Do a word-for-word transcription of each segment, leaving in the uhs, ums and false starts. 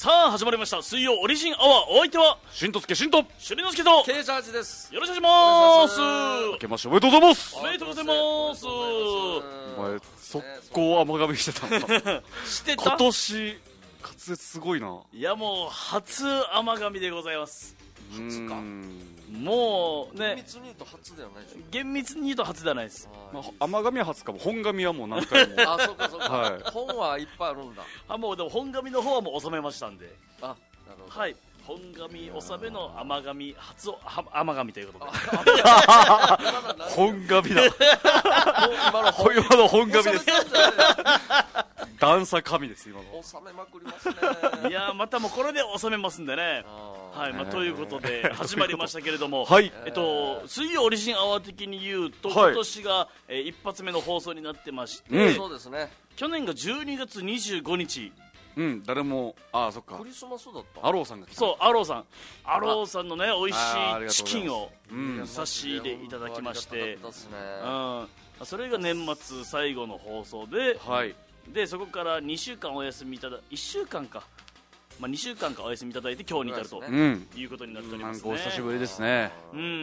さあ始まりました水曜オリジンアワー。お相手はしんとすけしんとしゅりのすけとケイジャージです。 よろしくお願いします。 明けましておめでとうございます。 おめでとうございます。 お前速攻甘噛みしてたんだしてた。 今年滑舌すごいな。 いやもう初甘噛みでございます。 初か。 もうね、 厳密に言うと初ではないでしょ。 厳密に言うと初ではないです。 まあ、甘噛みは初かも本噛みはもう何回もあ、そうかそうか、 はい、 本はいっぱいあるんだ。 あ、もうでも本噛みの方はもう収めましたんで。 あ、なるほど。 はい、本紙納めの甘噛初を甘噛ということで本紙だ今の本今の本紙です段差紙です今の。 収めまくりますね。 いやまたもうこれで収めますんでね。はい、まあ、ということで始まりましたけれども、 はい、 えっと、水曜オリジンアワー的に言うと、 はい、 今年が、えー、一発目の放送になってまして、 うん、 そうですね。 去年がじゅうにがつにじゅうごにち。 うん、誰も、ああ、そっか。 クリスマスだった。 アローさんが来た。 そう、アローさん。アローさんのね、美味しいチキンを、うん、差し入れいただきまして、うん、それが年末最後の放送で、 はい、 で、そこからにしゅうかんお休みいただ、いっしゅうかんか。まあ、にしゅうかんかお休みいただいて今日に至ると、 うん、 いうことになっておりますね。 なんかお久しぶりですね。 うん、うん、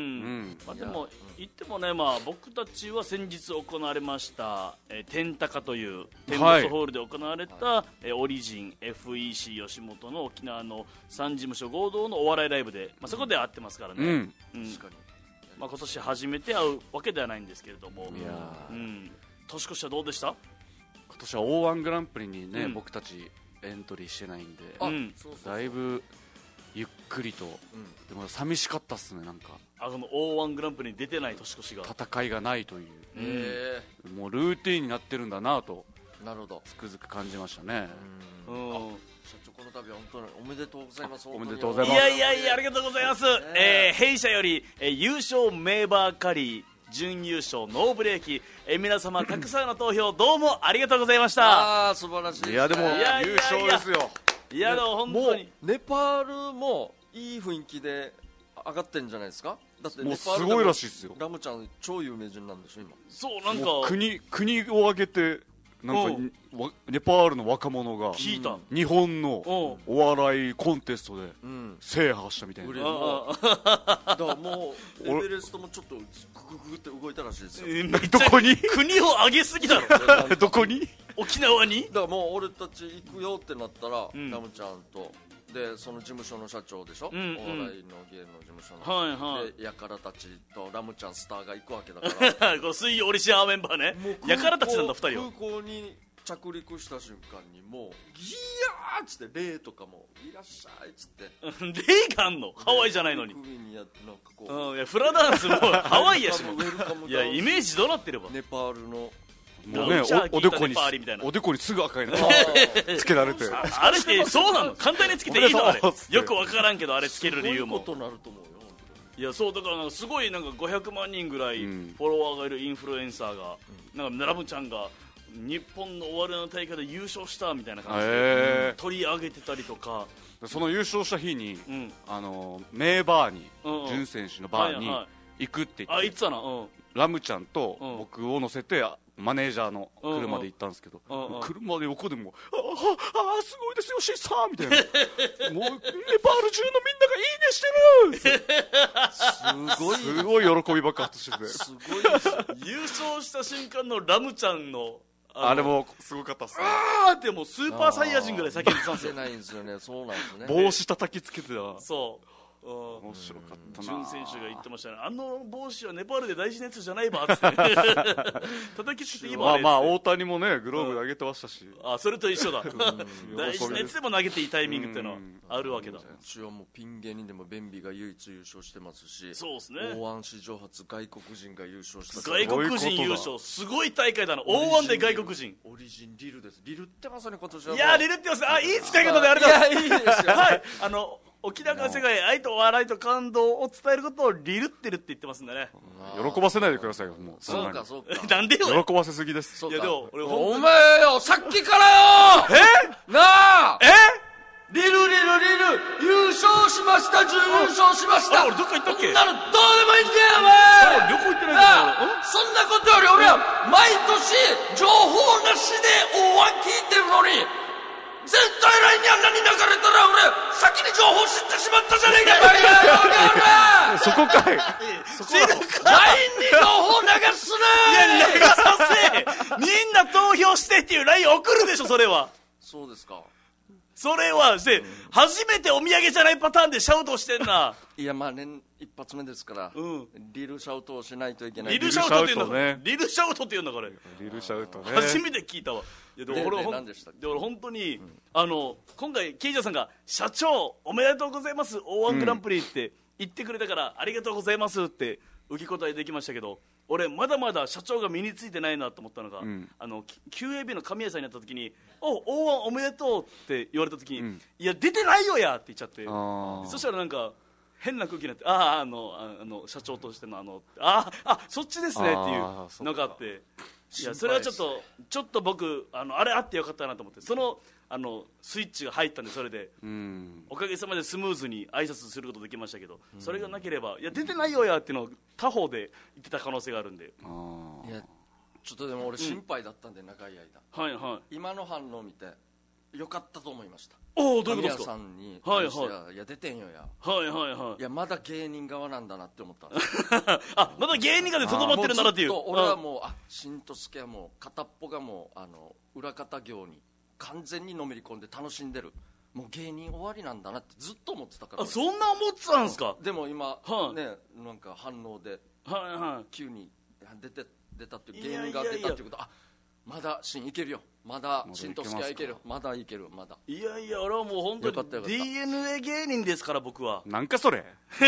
まあ、でも言ってもね、まあ、僕たちは先日行われました、えー、天高という天物ホールで行われた、はい、えー、オリジン エフイーシー 吉本の沖縄のさん事務所合同のお笑いライブで、まあ、そこで会ってますからね、うんうん、確かに、まあ、今年初めて会うわけではないんですけれども、いや、うん、年越しはどうでした？ 今年は オーワン グランプリにね、うん、僕たちエントリーしてないんで、 うん、 だいぶゆっくりと、うん、でも寂しかったっすね。なんかあの オーワン グランプリに出てない年越しが戦いがないという、 へー、もうルーティーンになってるんだなと、 なるほど、 つくづく感じましたね。 うん、あ、社長この度は本当におめでとうございます。 おめでとうございます。 いやいやいや、ありがとうございます、ね、えー、弊社より、えー、優勝メーバーカリー、準優勝ノーブレーキ、え皆様たくさんの投票どうもありがとうございました。 あー、素晴らしいですね。 いやでも優勝ですよ。 いやでも本当にネパールもいい雰囲気で上がってるんじゃないですか。だってネパールもうすごいらしいですよ。 ラムちゃん超有名人なんでしょ今。 そう、なんか国国を挙げてなんかネパールの若者が聞いた日本のお笑いコンテストで制覇したみたいな。 だからもうエベレストもちょっとグググって動いたらしいですよ。 どこに国を挙げすぎだろどこに？ 沖縄に？ だからもう俺たち行くよってなったら、うん、ラムちゃんとでその事務所の社長でしょ、うんうん、お笑いの芸能事務所の、 はいはい、 でヤカラたちとラムちゃんスターが行くわけだからこの水曜オリジンアワーメンバーね、ヤカラたちなんだふたりは。 空港に着陸した瞬間にもうギヤーっつってレイとかもいらっしゃいっつってレイがあんの？ハワイじゃないのに。 首にやってなんかこう、 うん、いやフラダンスもハワイやしもウェルカムいやイメージどうなってればネパールのもうね、お, おでこにおでこにすぐ赤いのつけられてあれってそうなの？簡単につけていいの？あれよく分からんけど、あれつける理由もすごいことなると思うよ。 いやそうだからなんかすごいなんかごひゃくまんにんぐらいフォロワーがいるインフルエンサーが、うん、なんかラムちゃんが日本のお笑いの大会で優勝したみたいな感じで取り上げてたりとか、 その優勝した日に、うん、あの名バーに、うんうん、準選手のバーに行くって言って、 あ、言ってたな、うん、 ラムちゃんと僕を乗せてマネージャーの車で行ったんですけど、 うんうん、 車で横でもああすごいですよシーサーみたいなもうネパール中のみんながいいねしてるすごいすごい喜び爆発しててすごいです優勝した瞬間のラムちゃんのあ, あれもすごかったっすね。 あーでもスーパーサイヤ人ぐらい叫んでたんですよ。 ないんですよね。そうなんですね。 帽子叩きつけてた。 そう面白かったな。 ジュン選手が言ってましたね、あの帽子はネパールで大事なやつじゃないばっつって叩きつけていいば。 まあまあ大谷もねグローブ投げてましたし、 あそれと一緒だ大事なやつでも投げていいタイミングっていうのはあるわけだ。 一応もうピン芸人でもベンビが唯一優勝してますし、 そうですね、 オーワン史上初外国人が優勝した。 外国人優勝すごい大会だな。オーワンで外国人オリジンリルです。リルってますね今年は。 いやリルってます。あいい使い方でありがとうございます。 いやいいですよはいあの沖縄の世界へ愛と笑いと感動を伝えることをリルってるって言ってますんでね。 喜ばせないでくださいよ。もうそうかそうかなんでよ喜ばせすぎです。 いやでも俺お前よさっきからよえなあえリルリルリル優勝しました準優勝しましたあ俺どっか行ったっけ。 そんなのどうでもいいんだよお前旅行行ってないけどそんなことより俺は毎年情報なしで大ワン聞いてるのに絶対来にあんなに流れたら俺先に情報知ってしまったじゃねえかバカ野郎そこかい。 そこラインに情報流すな。 いや流させみんな投票してっていう ライン 送るでしょそれは。 そうですか。 それはして、うん、初めてお土産じゃないパターンでシャウトしてんな。 いやまあ年一発目ですから、うん、リルシャウトをしないといけない。 リルシャウトっていうんだ、ね、リルシャウトっていうんだから。 リルシャウトね。 初めて聞いたわ。いやでも俺ほんで俺本当に、うん、あの今回ケイジャーさんが社長おめでとうございます オーワン グランプリって言ってくれたから、うん、ありがとうございますって受け答えできましたけど、俺まだまだ社長が身についてないなと思ったのが、うん、あの キューエービー の神谷さんになった時に「おオーワンおめでとう」って言われた時に「うん、いや出てないよや」って言っちゃって、そしたらなんか変な空気になって、あああのあの社長としてのあのああそっちですねっていうのがあって、いやそれはちょっとちょっと僕あのあれあってよかったなと思って、そのあのスイッチが入ったんで、それで、うん、おかげさまでスムーズに挨拶することできましたけど、うん、それがなければいや出てないよやっていうのを他方で言ってた可能性があるんで、 あいやちょっとでも俺心配だったんで、うん、長い間、はいはい、今の反応を見てよかったと思いました。 おおどういうことですか。 神谷さんに対して、はいはい、いや出てんよや、はいはいはい、いやまだ芸人側なんだなって思ったあまだ芸人側でとどまってるならっていう。 俺はもうあ新とすけはもう片っぽがもうあの裏方業に完全にのめり込んで楽しんでる、もう芸人終わりなんだなってずっと思ってたから。 あそんな思ってたんですか。 でも今、はあ、ねなんか反応で、はいはい、急に出て出たっていう芸人が出たっていうこと、あまだ新いけるよ、まだ新とすけはいける、まだいける、まだいやいや俺はもう本当に ディーエヌエー 芸人ですから僕は。 なんかそれ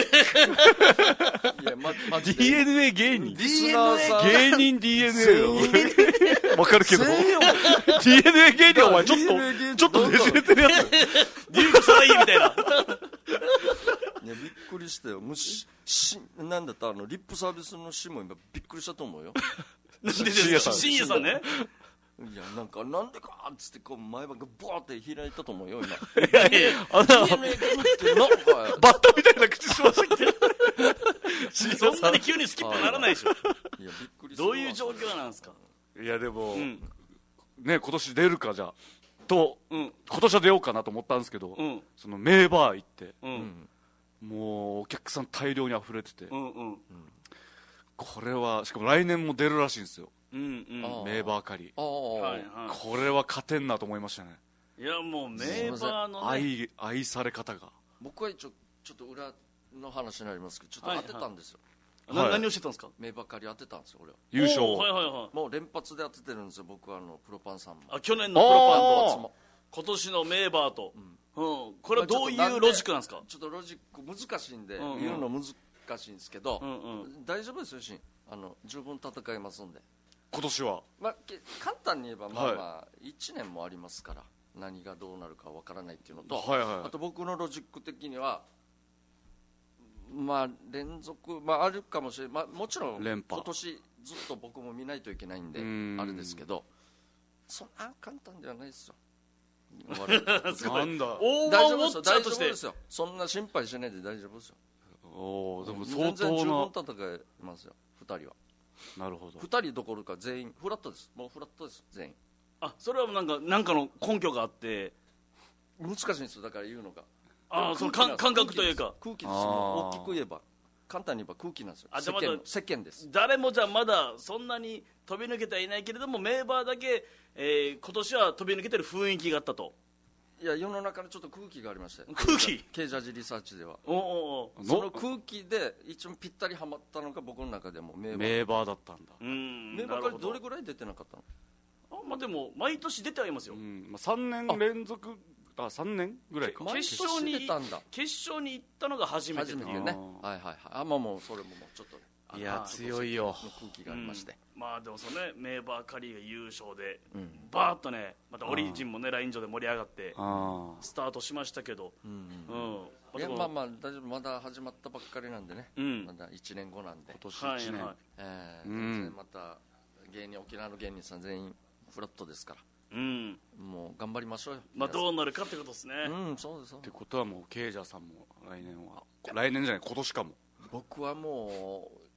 いや、ま、まディーエヌエー 芸人、 リスナーさん芸人 ディーエヌエー わかるけど ディーエヌエー 芸人お前ちょっとちょっとねじれてるやつディーエヌエー それいいみたいな。いやびっくりしたよ。むししなんだったあのリップサービスの詩も今びっくりしたと思うよ。 なんでですか深夜さんね。 いやなんかなんでかっつってこう前歯がボーって開いたと思うよ今。いやいやあのバッタみたいな口しましたけどそんなに急にスキップならないでしょ。いやびっくり。 どういう状況なんですか。 いやでも、うん、ね今年出るかじゃと、うん、今年は出ようかなと思ったんですけど、うん、その名バー行って、うん、もうお客さん大量に溢れてて、うんうん、これはしかも来年も出るらしいんですよ、うんうん、名バーカリー、はいはい、これは勝てんなと思いましたね。 いやもう名バーの、ね、 愛, 愛され方が。 僕は一応ちょっと裏の話になりますけどちょっと当てたんですよ、 はいはい、何をしてたんですか。 名バーカリー当てたんですよ俺は。 優勝、 はいはいはい、 もう連発で当ててるんですよ僕は。あのプロパンさんも、 あ去年のプロパンとも今年の名バーと、うんうん、これはどういうロジックなんですか。 ちょっとロジック難しいんで、うんうん、言うの難しいんですけど、うんうん、大丈夫ですよしん、あの十分戦いますんで今年は、 まあ、簡単に言えばまあまあ、はい、いちねんもありますから何がどうなるかわからないっていうのと、はいはい、あと僕のロジック的にはまあ連続、まあ、あるかもしれない、まあ、もちろん今年ずっと僕も見ないといけないんであれですけど、そんな簡単ではないですよ。 なんだ大丈夫ですよ、大丈夫ですよ、そんな心配しないで大丈夫ですよ。 おでも相当な全然十分戦えますよふたりは。 なるほど。 ふたりどころか全員フラットです、もうフラットです全員。 あそれはなんかなんかの根拠があって難しいんですよだから言うのが。 あその感覚というか空気ですよ。大きく言えば簡単に言えば空気なんですよ。あ世間世間です。 誰もじゃあまだそんなに飛び抜けてはいないけれども名バーだけ、えー、今年は飛び抜けてる雰囲気があったと。 いや世の中のちょっと空気がありまして、 空気ケージャージリサーチではおおおその空気で一番ぴったりはまったのが僕の中でも名バー名バーだったんだ。 うん名バーからどれぐらい出てなかったの。 あ、まあ、でも毎年出てはいますよ、 うんまあ、さんねん連続あさんねんぐらいか決勝に決勝に行ったのが初めて。 初めてね。はいはいはい。あまあもうそれももうちょっと、ね、 いや強いよの空気がありまして、 うん、まあでもそのね名バーカリーが優勝で、うん、バーッとねまたオリジンもねライン上で盛り上がってスタートしましたけど、うんうんうん、いやまあまあ大丈夫、まだ始まったばっかりなんでね、うん、まだいちねんごなんで今年いちねん、はいはい、 えー、全然また芸人沖縄の芸人さん全員フラットですから、うん、もう頑張りましょうよ。 まあどうなるかってことですね。 うんそうです。 ってことはもうケイジャーさんも来年は来年じゃない今年かも。 僕はもう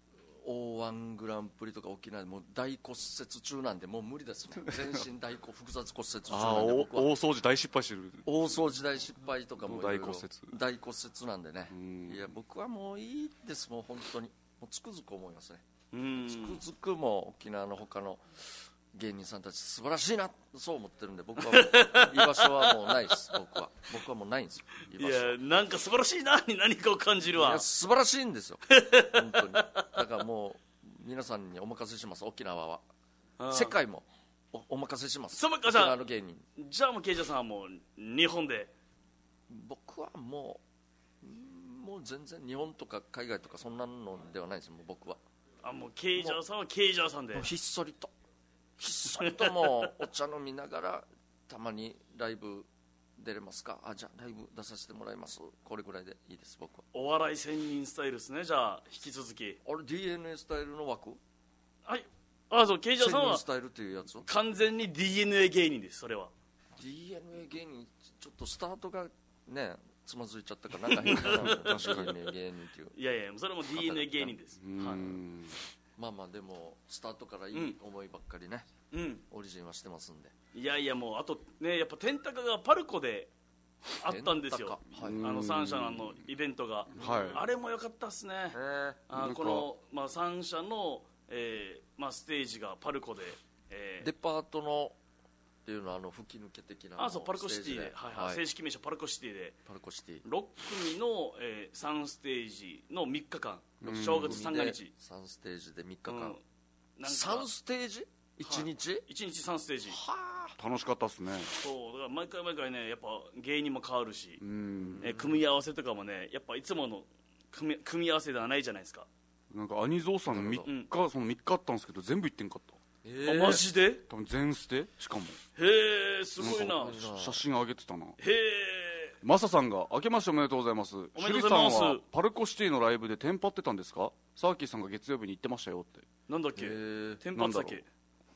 オーワン グランプリとか沖縄でもう大骨折中なんでもう無理ですね全身大骨複雑骨折中なんで僕は大掃除大失敗してる大掃除大失敗とかも大骨折大骨折なんでねいや僕はもういいですもう本当にもうつくづく思いますねうんつくづくも沖縄の他の芸人さんたち素晴らしいなそう思ってるんで僕はもう居場所はもうないです僕は僕はもうないんですよ居場所いやなんか素晴らしいなに何かを感じるわいや素晴らしいんですよ本当にだからもう皆さんにお任せします沖縄は世界も お, お任せしますそ沖縄の芸人じゃあもうケイジャーさんはもう日本で僕はもうもう全然日本とか海外とかそんなのではないですもう僕はあもうケイジャーさんはケイジャーさんでひっそりとひっそりともうお茶飲みながらたまにライブ出れますかあじゃあライブ出させてもらいますこれぐらいでいいです僕はお笑い仙人スタイルですねじゃあ引き続きあれ ディーエヌエー スタイルの枠はいあそうケイジャーさんは仙人スタイルっていうやつ完全に ディーエヌエー 芸人ですそれはディーエヌエー 芸人ちょっとスタートがねつまずいちゃったからなんか変だな ディーエヌエー 芸人っていういやいやそれも ディーエヌエー 芸人です、はい、 まあまあでもスタートからいい思いばっかりね、うん、オリジンはしてますんでいやいやもうあとねやっぱ天高がパルコであったんですよ、はい、あの三社のあのイベントが、はい、あれも良かったっすねあこの、まあ、三社の、えーまあ、ステージがパルコで、えー、 デパートのっていうのはあの吹き抜け的なあそうパルコシティで、はいはい、正式名称パルコシティでパルコシティろっくみの、えー、さんステージのみっかかん正月三が日さんステージでみっかかん、うん、さんステージいちにち、はい、 いちにちさんステージはあ楽しかったっすねそうだから毎回毎回ねやっぱ芸人も変わるし、うんえー、組み合わせとかもねやっぱいつもの組み、組み合わせではないじゃないですかなんかアニゾーさんのみっか、うん、そのみっかあったんですけど全部行ってんかったえー、あマジで多分全捨てしかもへえすごいな写真上げてたなへえマサさんが明けましておめでとうございますおめでとうございますシュリさんはパルコシティのライブでテンパってたんですかサーキーさんが月曜日に行ってましたよってなんだっけテンパってたっけ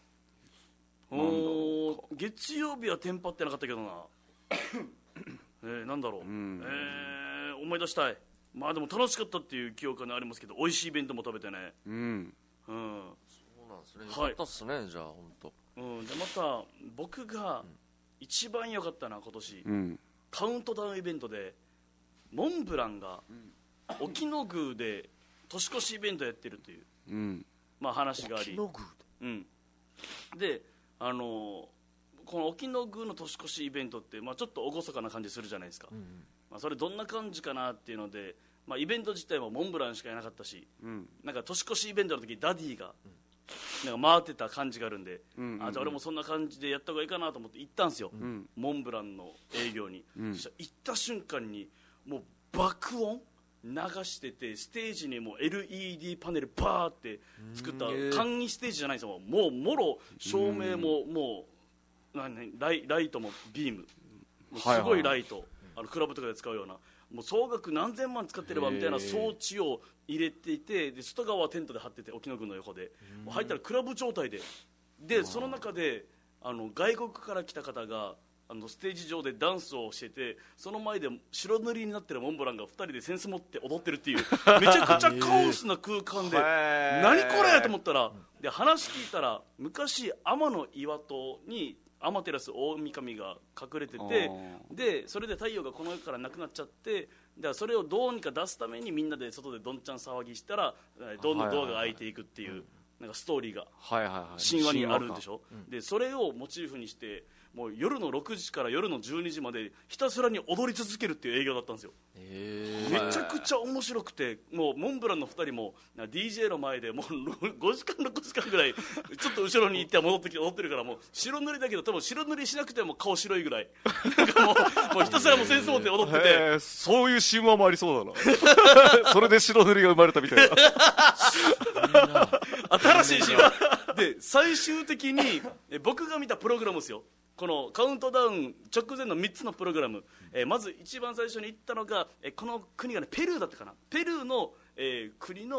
お月曜日はテンパってなかったけどなえー、なんだろう、うん、えー、思い出したいまあでも楽しかったっていう記憶がありますけど美味しいイベントも食べてねうん、うんそうなんですね、よかったっすね、はい、じゃあ本当。 うん、でまた僕が一番良かったな今年、うん、カウントダウンイベントでモンブランが沖ノ宮で年越しイベントやってるという、うん、まあ話があり沖ノ宮で、うん、であのこの沖ノ宮の年越しイベントって、まあ、ちょっと厳かな感じするじゃないですか、うんうんまあ、それどんな感じかなっていうので、まあ、イベント自体もモンブランしかいなかったし、うん、なんか年越しイベントの時ダディがなんか回ってた感じがあるんで、うんうんうん、あじゃあ俺もそんな感じでやった方がいいかなと思って行ったんですよ、うん、モンブランの営業に、うん、そしたら行った瞬間にもう爆音流しててステージにも エルイーディー パネルバーって作った簡易ステージじゃないんですよもうもろ照明ももう何ライ、ライトもビームもうすごいライト、はいはい、あのクラブとかで使うようなもう総額何千万使ってればみたいな装置を入れていてで外側はテントで張ってて沖ノ宮の横でもう入ったらクラブ状態ででその中であの外国から来た方があのステージ上でダンスをしててその前で白塗りになってるモンブランがふたりでセンス持って踊ってるっていうめちゃくちゃカオスな空間で何これと思ったらで話聞いたら昔天の岩戸にアマテラス大神が隠れててでそれで太陽がこの世からなくなっちゃってだそれをどうにか出すためにみんなで外でどんちゃん騒ぎしたらどんどんドアが開いていくっていうなんかストーリーが神話にあるんでしょでそれをモチーフにしてもう夜のろくじから夜のじゅうにじまでひたすらに踊り続けるっていう営業だったんですよめちゃくちゃ面白くてもうモンブランのふたりも ディージェー の前でもうごじかんろくじかんぐらいちょっと後ろに行って戻ってきて踊ってるからもう白塗りだけど多分白塗りしなくても顔白いぐらいなんかもう、もうひたすらもうセンス持って踊っててそういう神話もありそうだなそれで白塗りが生まれたみたいな新しい神話で最終的に僕が見たプログラムですよこのカウントダウン直前のみっつのプログラム、えー、まず一番最初に行ったのが、えー、この国が、ね、ペルーだったかなペルーの、えー、国の、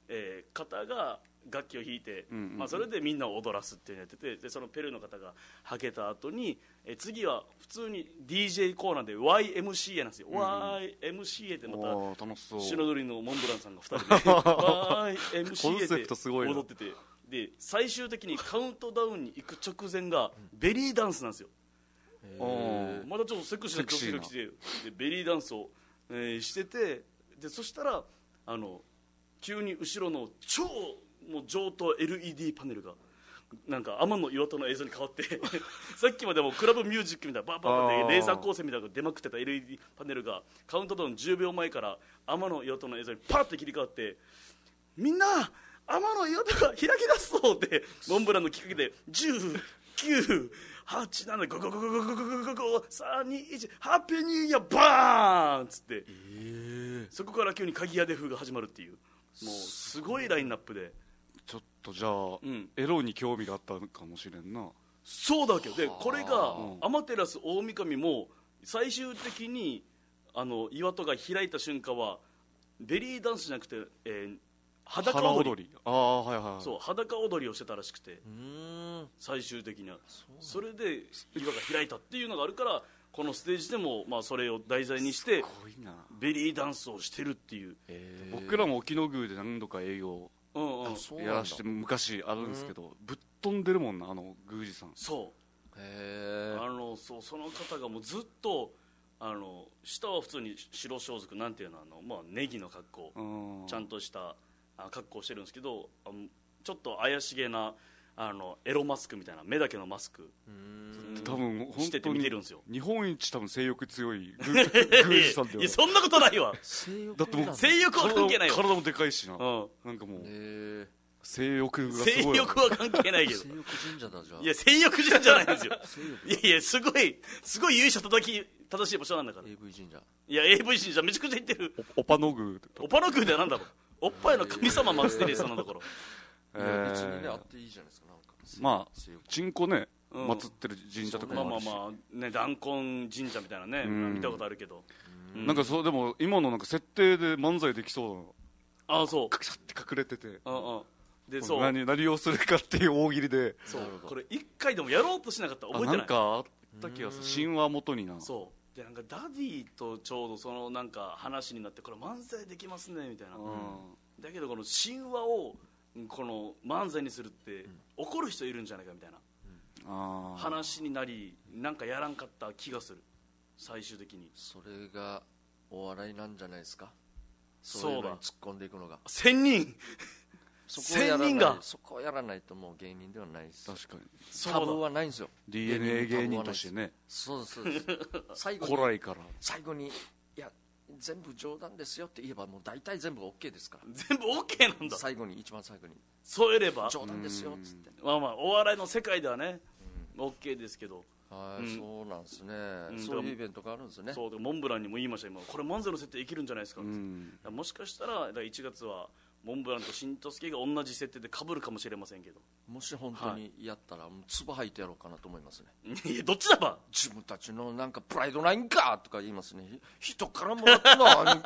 えー、方が楽器を弾いて、うんうん、まあ、それでみんなを踊らすっていうのをやってて、でそのペルーの方がはけた後に、えー、次は普通に ディージェー コーナーで ワイエムシーエー なんですよ、うんうん、ワイエムシーエー ってまた白鳥のモンブランさんがふたりでワイエムシーエー って踊ってて、で最終的にカウントダウンに行く直前がベリーダンスなんですよ。まだちょっとセクシーな曲が来て、でベリーダンスを、えー、してて、でそしたらあの急に後ろの超もう上等 エルイーディー パネルがなんか天の岩戸の映像に変わってさっきまでもクラブミュージックみたいなバーバーバーってレーザー光線みたいなのが出まくってた エルイーディー パネルがカウントダウンじゅうびょうまえから天の岩戸の映像にパッて切り替わって、みんな天の岩戸が開き出すぞってモンブランのきっかけでじゅう、きゅう、はち、なな、ご、ご、ご、ご、ご、ご、ご、ご、ご、さん、に、いち、ハッピーニューイヤーバーンっつって、えー、そこから急に鍵屋で風が始まるっていう、もうすごいラインナップで、 ちょっとじゃあ、うん、エロに興味があったかもしれんな。 そうだけど、でこれが天照大神も最終的にあの岩戸が開いた瞬間はベリーダンスじゃなくて、えー、裸踊り、 ああ、はいはい、 そう裸踊りをしてたらしくて、うーん最終的には そ, それで岩が開いたっていうのがあるから、このステージでも、まあ、それを題材にしてベリーダンスをしてるっていう。 僕らも沖ノ宮で何度か営業やらして昔あるんですけど、ぶっ飛んでるもんな、あの宮司さん。 そうへあのそうその方がもうずっとあの下は普通に白装束なんていうの、あの、まあ、ネギの格好、ちゃんとした格好してるんですけど、ちょっと怪しげなあのエロマスクみたいな目だけのマスク多分してて見てるんですよ。 日本一多分性欲強い宮司さんでは。 いやそんなことないわ。 だってもう性欲は関係ないわ。 体もでかいしな、うん、なんかもう性欲がすごい。 性欲は関係ないけど。 性欲神社だじゃあ。 いや性欲神社じゃないんですよ。いやいやすごいすごい由緒正しい正しい場所なんだから。 エーブイ 神社。 いや エーブイ 神社めちゃくちゃ言ってる。 おぱの宮。 おぱの宮ではなんだろう。おっぱいの神様祭ってるそんなところ。 いや別にねあっていいじゃないですか。なんかまあチンコね祀ってる神社とかもあるし、 まあまあまあね弾痕神社みたいなね見たことあるけど、 なんかそうでも今のなんか設定で漫才できそうな。 ああそう。 カシャって隠れてて。 うんうん。でそう何何をするかっていう大喜利で。 そうこれ一回でもやろうとしなかった覚えてない。 なんかあった気がする。神話元にな。 そう。でなんかダディとちょうどそのなんか話になってこれ漫才できますねみたいな。だけどこの神話をこの漫才にするって怒る人いるんじゃないかみたいな、うん、話になりなんかやらんかった気がする。最終的にそれがお笑いなんじゃないですか。そういうのに突っ込んでいくのが千人千人がそこをやらないともう芸人ではないです。 確かにタブーはないんですよ。 ディーエヌエー 芸人としてね。 そうですそうです最後に古来から最後にいや全部冗談ですよって言えばもう大体全部 OK ですから。 全部 OK なんだ。 最後に一番最後にそうやれば冗談ですよっつってまあまあお笑いの世界ではね、うん、OK ですけど。 はい、うん、そうなんですね、うん、そういうイベントがあるんですね。 そうでモンブランにも言いました今これ漫才の設定生きるんじゃないですか、うん、もしかしたらいちがつはモンブランとしんとすけが同じ設定で被るかもしれませんけど、 もし本当にやったら、はい、唾吐いてやろうかなと思いますね。 いやどっちだば自分たちのなんかプライドないんかとか言いますね。人からもらったのは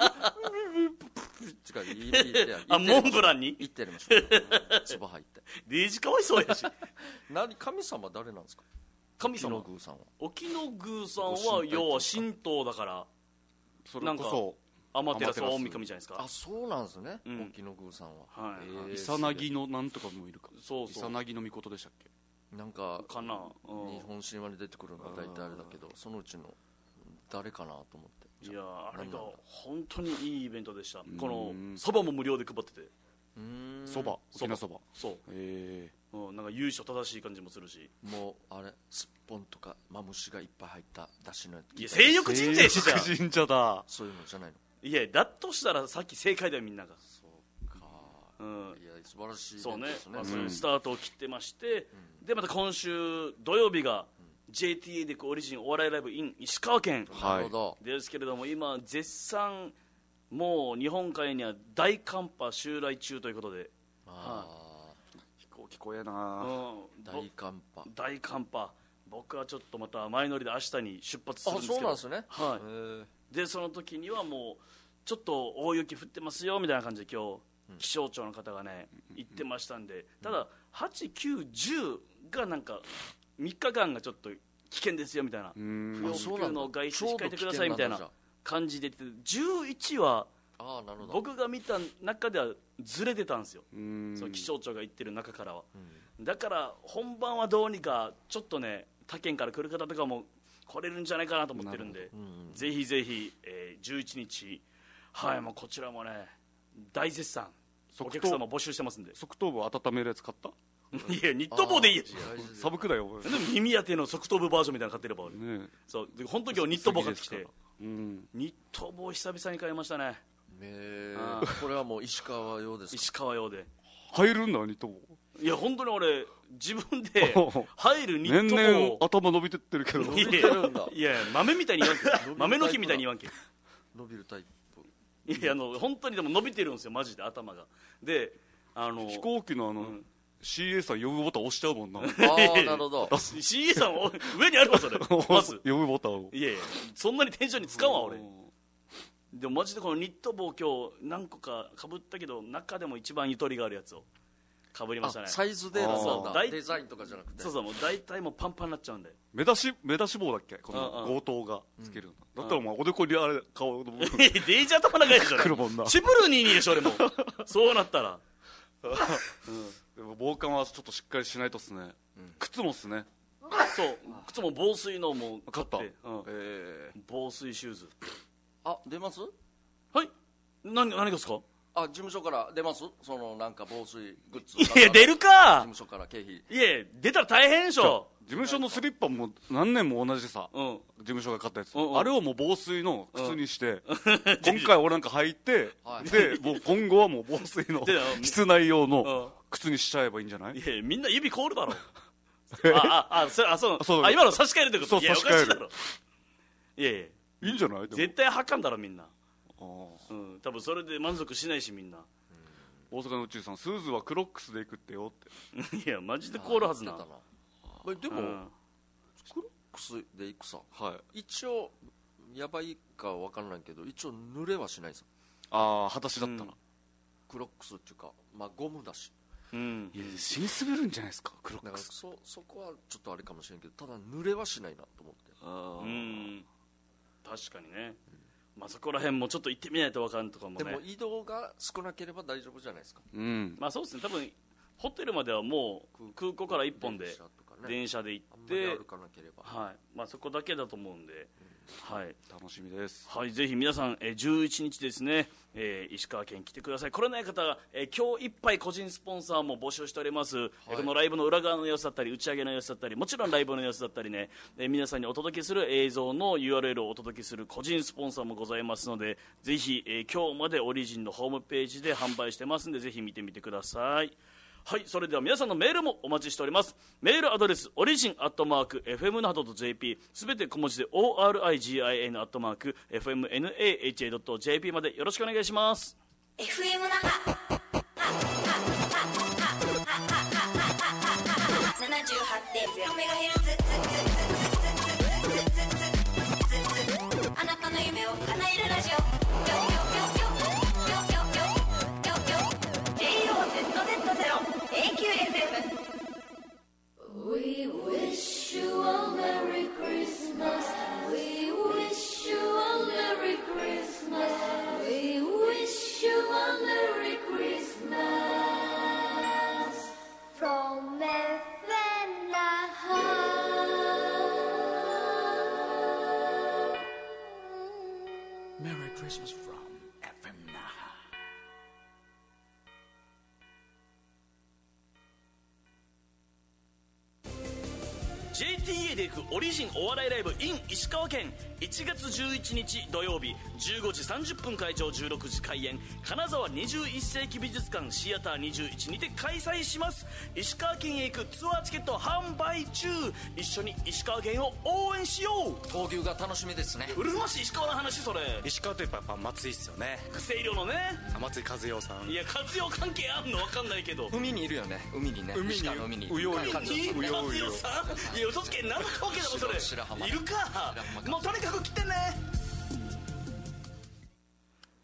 あモンブランに言ってやりましょう唾吐いてデイジかわいそうやし何神様誰なんですか。 神様沖ノ宮さんは沖ノ宮さんは要は神道だからそれこそ天照大神じゃないですか。 あそうなんですね、うん、沖ノ宮さんは、 はい、 イサナギのなんとかもいるか。 そうそうイサナギの御事でしたっけ。 なんかかな、 うん、日本神話に出てくるのは大体あれだけどそのうちの誰かなと思って。 いやあれが本当にいいイベントでした。このそばも無料で配ってて。 そば沖縄そばそう、 えーうん、なんか由緒正しい感じもするし、 もうあれすっぽんとかマムシがいっぱい入っただしのやつ。 いや性欲神社やしじゃ性欲神社だ。 そういうのじゃないの。 いやだとしたらさっき正解だよみんなが。 そうか、うん、いや素晴らしいですね。 そうね、まあ、そういうスタートを切ってまして、うん、でまた今週土曜日が ジェーティーエー でオリジンお笑いライブ in 石川県、 はい、 ですけれども今絶賛もう日本海には大寒波襲来中ということで、 あ、 はあ、飛行機怖えな、 うん、大寒波大寒波。僕はちょっとまた前乗りで明日に出発するんですけど。 あそうなんですね、 はい、でその時にはもうちょっと大雪降ってますよみたいな感じで今日気象庁の方がね言ってましたんで、ただはち、きゅう、じゅうがなんかみっかかんがちょっと危険ですよみたいな、不要不急の外出控えてくださいみたいな感じで言ってて、じゅういちは僕が見た中ではずれてたんですよ、その気象庁が言ってる中からは。だから本番はどうにかちょっとね他県から来る方とかも来れるんじゃないかなと思ってるんで、ぜひぜひ、えー、じゅういちにち、はい、もうこちらもね大絶賛お客様募集してますんで。 側頭部温めるやつ買った？ いやニット帽でいいや寒くだよ。 耳当ての側頭部バージョンみたいなの買ってれば、ね、そうで本当今日ニット帽買ってきて、うん、ニット帽久々に買いましたね。 へこれはもう石川用ですか？ 石川用で入るんだニット帽。いや本当に俺自分で入るニット帽年々頭伸びてってるけど。 伸びてるんだ。 いや豆みたいに言わんけ豆の木みたいに言わんけ伸びるタイプ。 いやあの本当にでも伸びてるんですよマジで頭が。であの飛行機のあの、うん、シーエー さん呼ぶボタン押しちゃうもんな。ああなるほど。 シーエー さん上にあるわそれまず呼ぶボタンを。 いやいやそんなにテンションに使うわ俺。でもマジでこのニット帽今日何個かかぶったけど中でも一番ゆとりがあるやつをかぶりましたね。 サイズでなんだ。デザインとかじゃなくて。 そうそうもう大体もうパンパンになっちゃうんで。 目出し目出し帽だっけこの強盗がつけるの、うん、だったらもうおでこにあれ顔の部分デージ頭長いでしょ。 来るもんな。 シブルニーニーでしょ俺もそうなったら、 うん、でも防寒はちょっとしっかりしないとっすね、うん、靴もっすね。 そう靴も防水のも買った、うんえー、防水シューズ。 あ出ます？ はい何何がですか？ あ事務所から出ます？そのなんか防水グッズ。 いや出るか事務所から経費。 いや出たら大変でしょ。 事務所のスリッパも何年も同じさ、うん、事務所が買ったやつ、うんうん、あれをもう防水の靴にして、うん、今回俺なんか履いて、はい、でもう今後はもう防水の室内用の靴にしちゃえばいいんじゃない？ いやみんな指凍るだろあああそあそうそうあ今の差し替えるってこと？ そういや差し替える。 おかしいだろ。いやいやいいんじゃない？ 絶対はかんだろみんな。あ、うん、多分それで満足しないしみんな。 大阪の宇宙さんスーズはクロックスで行くってよっていやマジで凍るはずな。 でも、うん、クロックスで行くさ、 はい、 一応やばいか分からないけど一応濡れはしないさ。 ああ裸足だったな、うん、 クロックスっていうかまあゴムだし、 うん、いや死に滑るんじゃないですかクロックス。 そ, そこはちょっとあれかもしれんけどただ濡れはしないなと思って。 あうん確かにね、うん、まあそこら辺もちょっと行ってみないと分かんとかもね。 でも移動が少なければ大丈夫じゃないですか。 うんまあそうですね多分ホテルまではもう空港からいっぽんで電車で行って、はいまあ、そこだけだと思うんで、うんはい、 楽しみです、 はい、ぜひ皆さん、えー、じゅういちにちですね、えー、石川県来てください。来れない方は、えー、今日いっぱい個人スポンサーも募集しております、はいえー、このライブの裏側の様子だったり打ち上げの様子だったりもちろんライブの様子だったりね、えー、皆さんにお届けする映像の ユーアールエル をお届けする個人スポンサーもございますのでぜひ、えー、今日までオリジンのホームページで販売してますのでぜひ見てみてください。はい、それでは皆さんのメールもお待ちしております。メールアドレスオリジンアットマーク エフエム ナハド .jp すべて小文字で オーアールアイジーアイエヌ アットマーク エフエムナハ ドット ジェーピー までよろしくお願いします。 エフエム 那覇 ななじゅうはちてんゼロメガヘルツ あなたの夢を叶えるラジオWe wish you a Merry Christmas. We wish you a Merry Christmas. We wish you a Merry Christmas. From F M Naha. Merry Christmas from F M Naha.ジェーティーエー で行くオリジンお笑いライブ in 石川県いちがつじゅういちにち土曜日じゅうごじさんじゅっぷん会場じゅうろくじ開演金沢にじゅういっせいき美術館シアターにじゅういちにて開催します。石川県へ行くツアーチケット販売中。一緒に石川県を応援しよう。 闘牛が楽しみですね。 うるましい石川の話それ。 石川といえばやっぱ松井っすよね。 清涼のね松井和代さん。 いや和代関係あんの分かんないけど海にいるよね。海にね海に石川の海にうようよ和代さんいや嘘つけ何の関係だもんそれ。いるかもうとにかく来てね。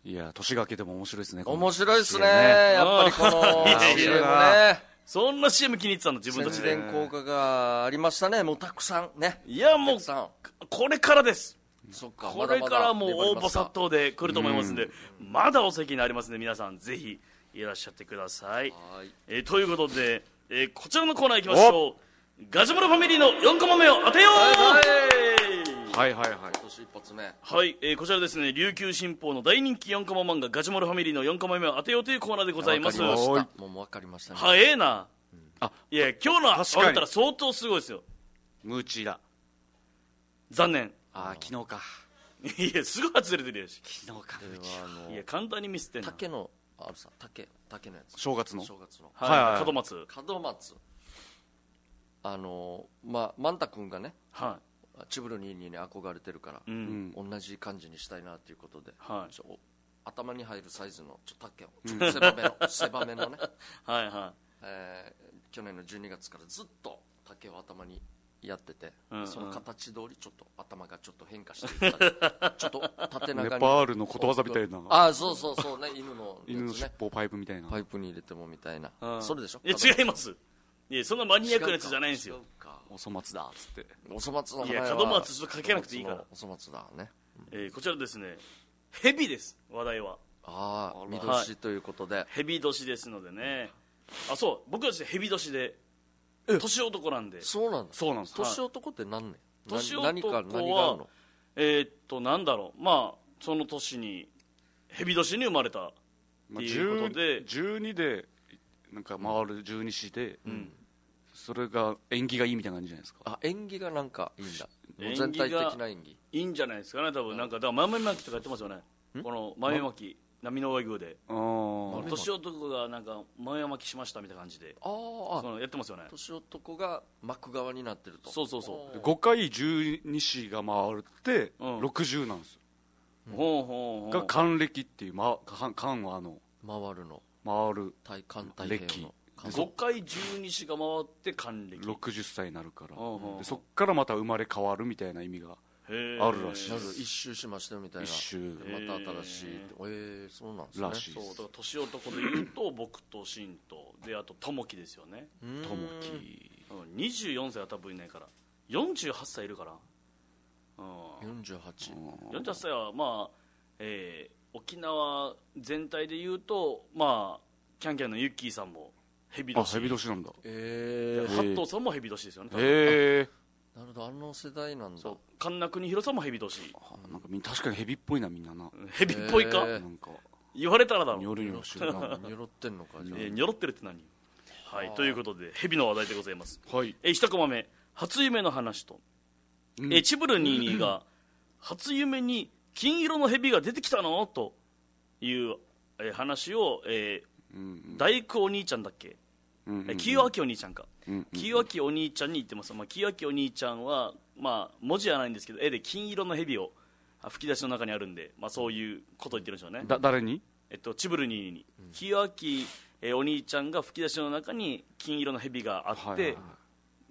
いや年が明けても面白いですね。 面白いですね、やっぱりこの シーエム ね。 そんな シーエム 気に入ってたの自分たちで。 宣伝効果がありましたね。もうたくさんね。 いやもうこれからです。 そっか、 これからもう応募殺到で来ると思いますんで、まだお席にありますので皆さんぜひいらっしゃってください。はい、えー、ということで、えー、こちらのコーナー行きましょう。ガジュマルファミリーのよんコマ目を当てよう。 はいはいはい。 今年一発目。 はい、えー、こちらですね、琉球新報の大人気よんコマ漫画ガジュマルファミリーのよんコマ目を当てようというコーナーでございます。 わかりました。もう分かりましたね。 早えな、うん、あ、いや今日の分かったら相当すごいですよ。 ムーチーだ。 残念。 ああ昨日か。 いやすぐ外れてるやし。 昨日か。 いや簡単にミスってんな。 竹のあるさ、竹竹のやつ。 正月の。 正月の。 はい、はい、門松。 門松。あのまあ万太君がね、 はい、 チブルニーニーに憧れてるから、うん、同じ感じにしたいなということで、はい、頭に入るサイズのちょっと竹を、ちょっと狭めの狭めのねはいはい、 えー、去年のじゅうにがつからずっと竹を頭にやってて、うんうん、その形通りちょっと頭がちょっと変化していったちょっと縦長にネパールのことわざみたいな。 ああそうそうそうね、犬の、ね、 犬の尻尾をパイプみたいな、 パイプに入れてもみたいな、うん、それでしょ。 いや違います。いやそんなマニアックなやつじゃないんですよ。 お粗末だっつって。 お粗末のいや門松ちょっとかけなくていいから。 お粗末だね、 うん、えー、こちらですね、ヘビです。話題はああ見年ということで、はい、 ヘビ年ですのでね、うん、あそう僕たちヘビ年で年男なんで。 そうなんだ。 そうなんです。 年男って何年？ 年男は何か何があるの？えー、っとなんだろう、まあその年にヘビ年に生まれたっていうことで、 じゅうにでなんか回る十二支で、うん、それが縁起がいいみたいな感じじゃないですか。 あ、縁起がなんかいいんだ。全体的な演技いいんじゃないですかね多分。なんかだから豆まきとかやってますよね。この豆まき波の上宮で年男がなんか豆まきしましたみたいな感じで、ああやってますよね。 年男が巻く側になってると。 そうそうそう。 ごかい十二支が回るってろくじゅうなんですよ。 ほうほうほうが還暦っていう、ま、還はあの回るの回る体感太平のごかい十二支が回って還暦ろくじゅっさいになるから、でそっからまた生まれ変わるみたいな意味があるらしいです。 一周しましたよみたいな。 一周また新しい。えー、そうなんですね。 らしいです。そうだから年男でいうと僕と新とで、あと友樹ですよね。 友樹にじゅうよんさいは多分いないからよんじゅうはっさいいるから、 うん、よんじゅうはち。 よんじゅうはっさいはまあ、えー、沖縄全体でいうとまあキャンキャンのユッキーさんもヘビ年。 あ、ヘビ年なんだ。 えー、八頭さんもヘビ年ですよね。 へえ。 なるほど、あの世代なんだ。そう、 神田国広さんもヘビ年。 あ、なんか確かにヘビっぽいなみんなな。 ヘビっぽいか。なんか言われたらだろう。 ニョロニョロしてるな。 ニョロってんのかじゃあ。 えー、ニョロってるって何？はい、ということでヘビの話題でございます。 はい。 えー、一コマ目、初夢の話と、うん、えー、チブルニーニーが初夢に金色のヘビが出てきたのという、えー、話を、えーうんうん、大工お兄ちゃんだっけ、うんうんうん、清明お兄ちゃんか、うんうんうん、清明お兄ちゃんに言ってます。まあ、清明お兄ちゃんは、まあ、文字はないんですけど絵で金色のヘビを吹き出しの中にあるんで、まあ、そういうことを言ってるんでしょうね。 だ誰に、 えっと、チブルニーに、うん、清明、えー、お兄ちゃんが吹き出しの中に金色のヘビがあって、はいはいはい、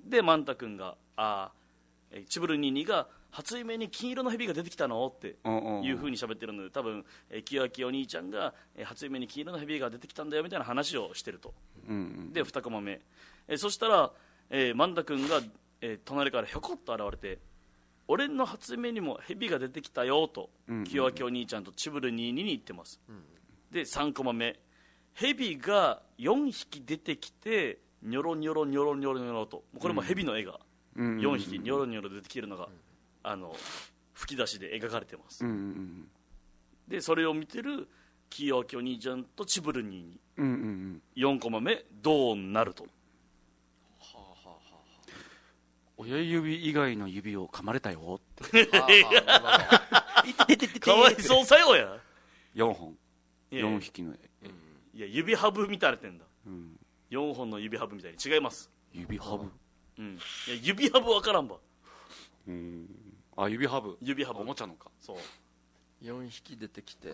でマンタ君があ、えー、チブルニーニが初夢に金色のヘビが出てきたのっていう風に喋ってるので、多分、えー、清明お兄ちゃんが、えー、初夢に金色のヘビが出てきたんだよみたいな話をしてると、うんうん、でにコマ目、えー、そしたら、えー、マンタ君が、えー、隣からひょこっと現れて、俺の初夢にもヘビが出てきたよと、うんうん、清明お兄ちゃんとチブルニーニに言ってます、うん、でさんコマ目、ヘビがよんひき出てきてニョロニョロニョロニョロニョロと、これもヘビの絵がよんひきニョロニョロ出てきてるのが、うん、あの吹き出しで描かれてます、うんうんうん、でそれを見てる清明お兄ちゃんとチブルニーニ、うんうんうん、よんコマ目どうなると、はあはあはあ、 親指以外の指を噛まれたよってかわいそうさよやよんほんよんひきの絵、 いや指ハブみたいなってんだ、うん、よんほんの指ハブみたいに違います。 指ハブ、 うん、いや指ハブ分からんば、 うん、あ指ハブ指ハブおもちゃのか。 そうよんひき出てきてよ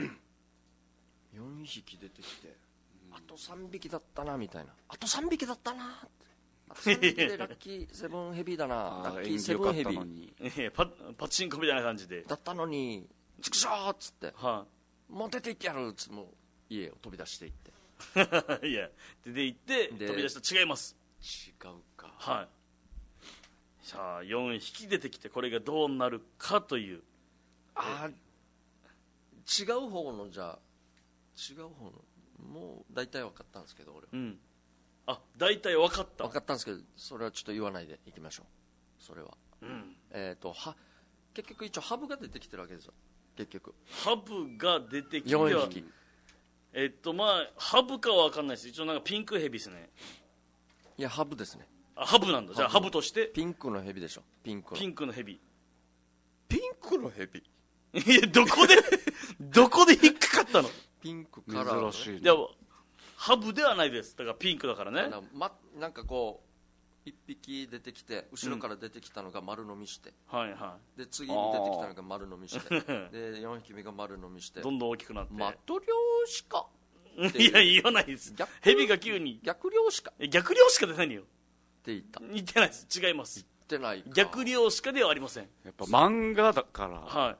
んひき出てきて、あとさんびきだったなみたいな、あとさんびきだったな、あとさんびきでラッキーセブンヘビーだなラッキーセブンヘビーパ, パチンコみたいな感じでだったのにチクショーっつって、はあ、 もう出ていってやるっつってもう家を飛び出していっていや出て行って飛び出したら違います。 違うか。 はい。さあよんひき出てきてこれがどうなるかという。 あ違う方のじゃあ違う方のもう大体分かったんですけど俺は、 うん、あ大体分かった分かったんですけどそれはちょっと言わないでいきましょう。それは、うん、えっ、ー、とは結局一応ハブが出てきてるわけですよ。結局ハブが出てきてよんひきえっとまあハブかは分かんないです。一応なんかピンクヘビですね。 いやハブですね。 あハブなんだ。じゃあハブとしてピンクのヘビでしょ。ピンクのピンクのヘビピンクのヘビいやどこでどこで引っかかったの。 ピンクカラー、ね、 珍しい、ね、 いやハブではないです。だからピンクだからね。 な、ま、なんかこう一匹出てきて後ろから出てきたのが丸飲みして、 うん、はいはいで次に出てきたのが丸飲みしてでよんひきめが丸飲みしてどんどん大きくなってマトリョーシカいや言わないです。ヘビが急に逆漁師か逆漁師かって何よって言った。 言ってないです。違います。 言ってないか。 逆漁師かではありません。 やっぱ漫画だから、 はい、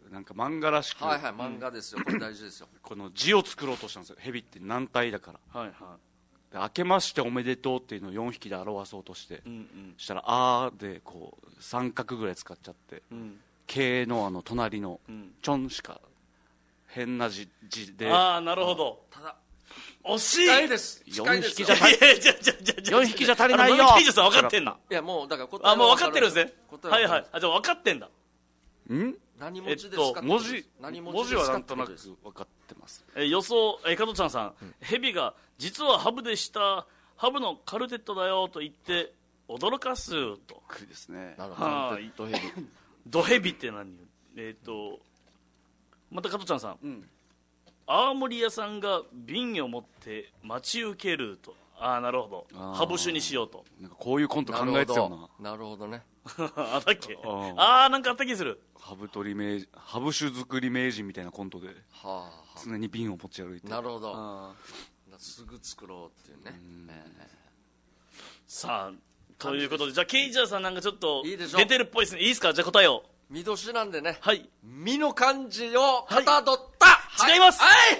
なんか漫画らしく、 はいはい漫画ですよ、うん、これ大事ですよ。 この字を作ろうとしたんですよ。ヘビって軟体だから、はいはい、で明けましておめでとうっていうのをよんひきで表そうとして、うんうん、したらあーでこう三角ぐらい使っちゃって、うん、K のあの隣のちょんしか変な字で、 ああなるほど。ただ惜しい。 近いです。近いです。 よんひきじゃ足りないよんひきじゃ足りないよ。ケイジさん分かってんな。 いやもうだから答えあもう分かってるんですね。はいはい。あじゃあ分かってんだ。 ん何文字ですか。 文字文字はなんとなく分かってます。 え予想え加藤ちゃんさん、うん、ヘビが実はハブでしたハブのカルテットだよと言って驚かすと。 くいですね。 なるほど。カルテットヘビ。 ドヘビって何？えっとまた加藤ちゃんさん。うん青森屋さんが瓶を持って待ち受けると。ああなるほど。ハブ酒にしようと。 なんかこういうコント考えてたよな。なるほどね。 あだっけ。ああなんかあった気する。 ハブ取り名人ハブ酒作り名人みたいなコントで、はあはあ、常に瓶を持ち歩いて。 なるほど。あすぐ作ろうっていうね。うえー、さあということでじゃあケイジャーさんなんかちょっと出てるっぽいですね。いいですか。じゃあ答えを。 見年なんでね。 はい。 身の漢字をかたどった。はい、 違います。 はい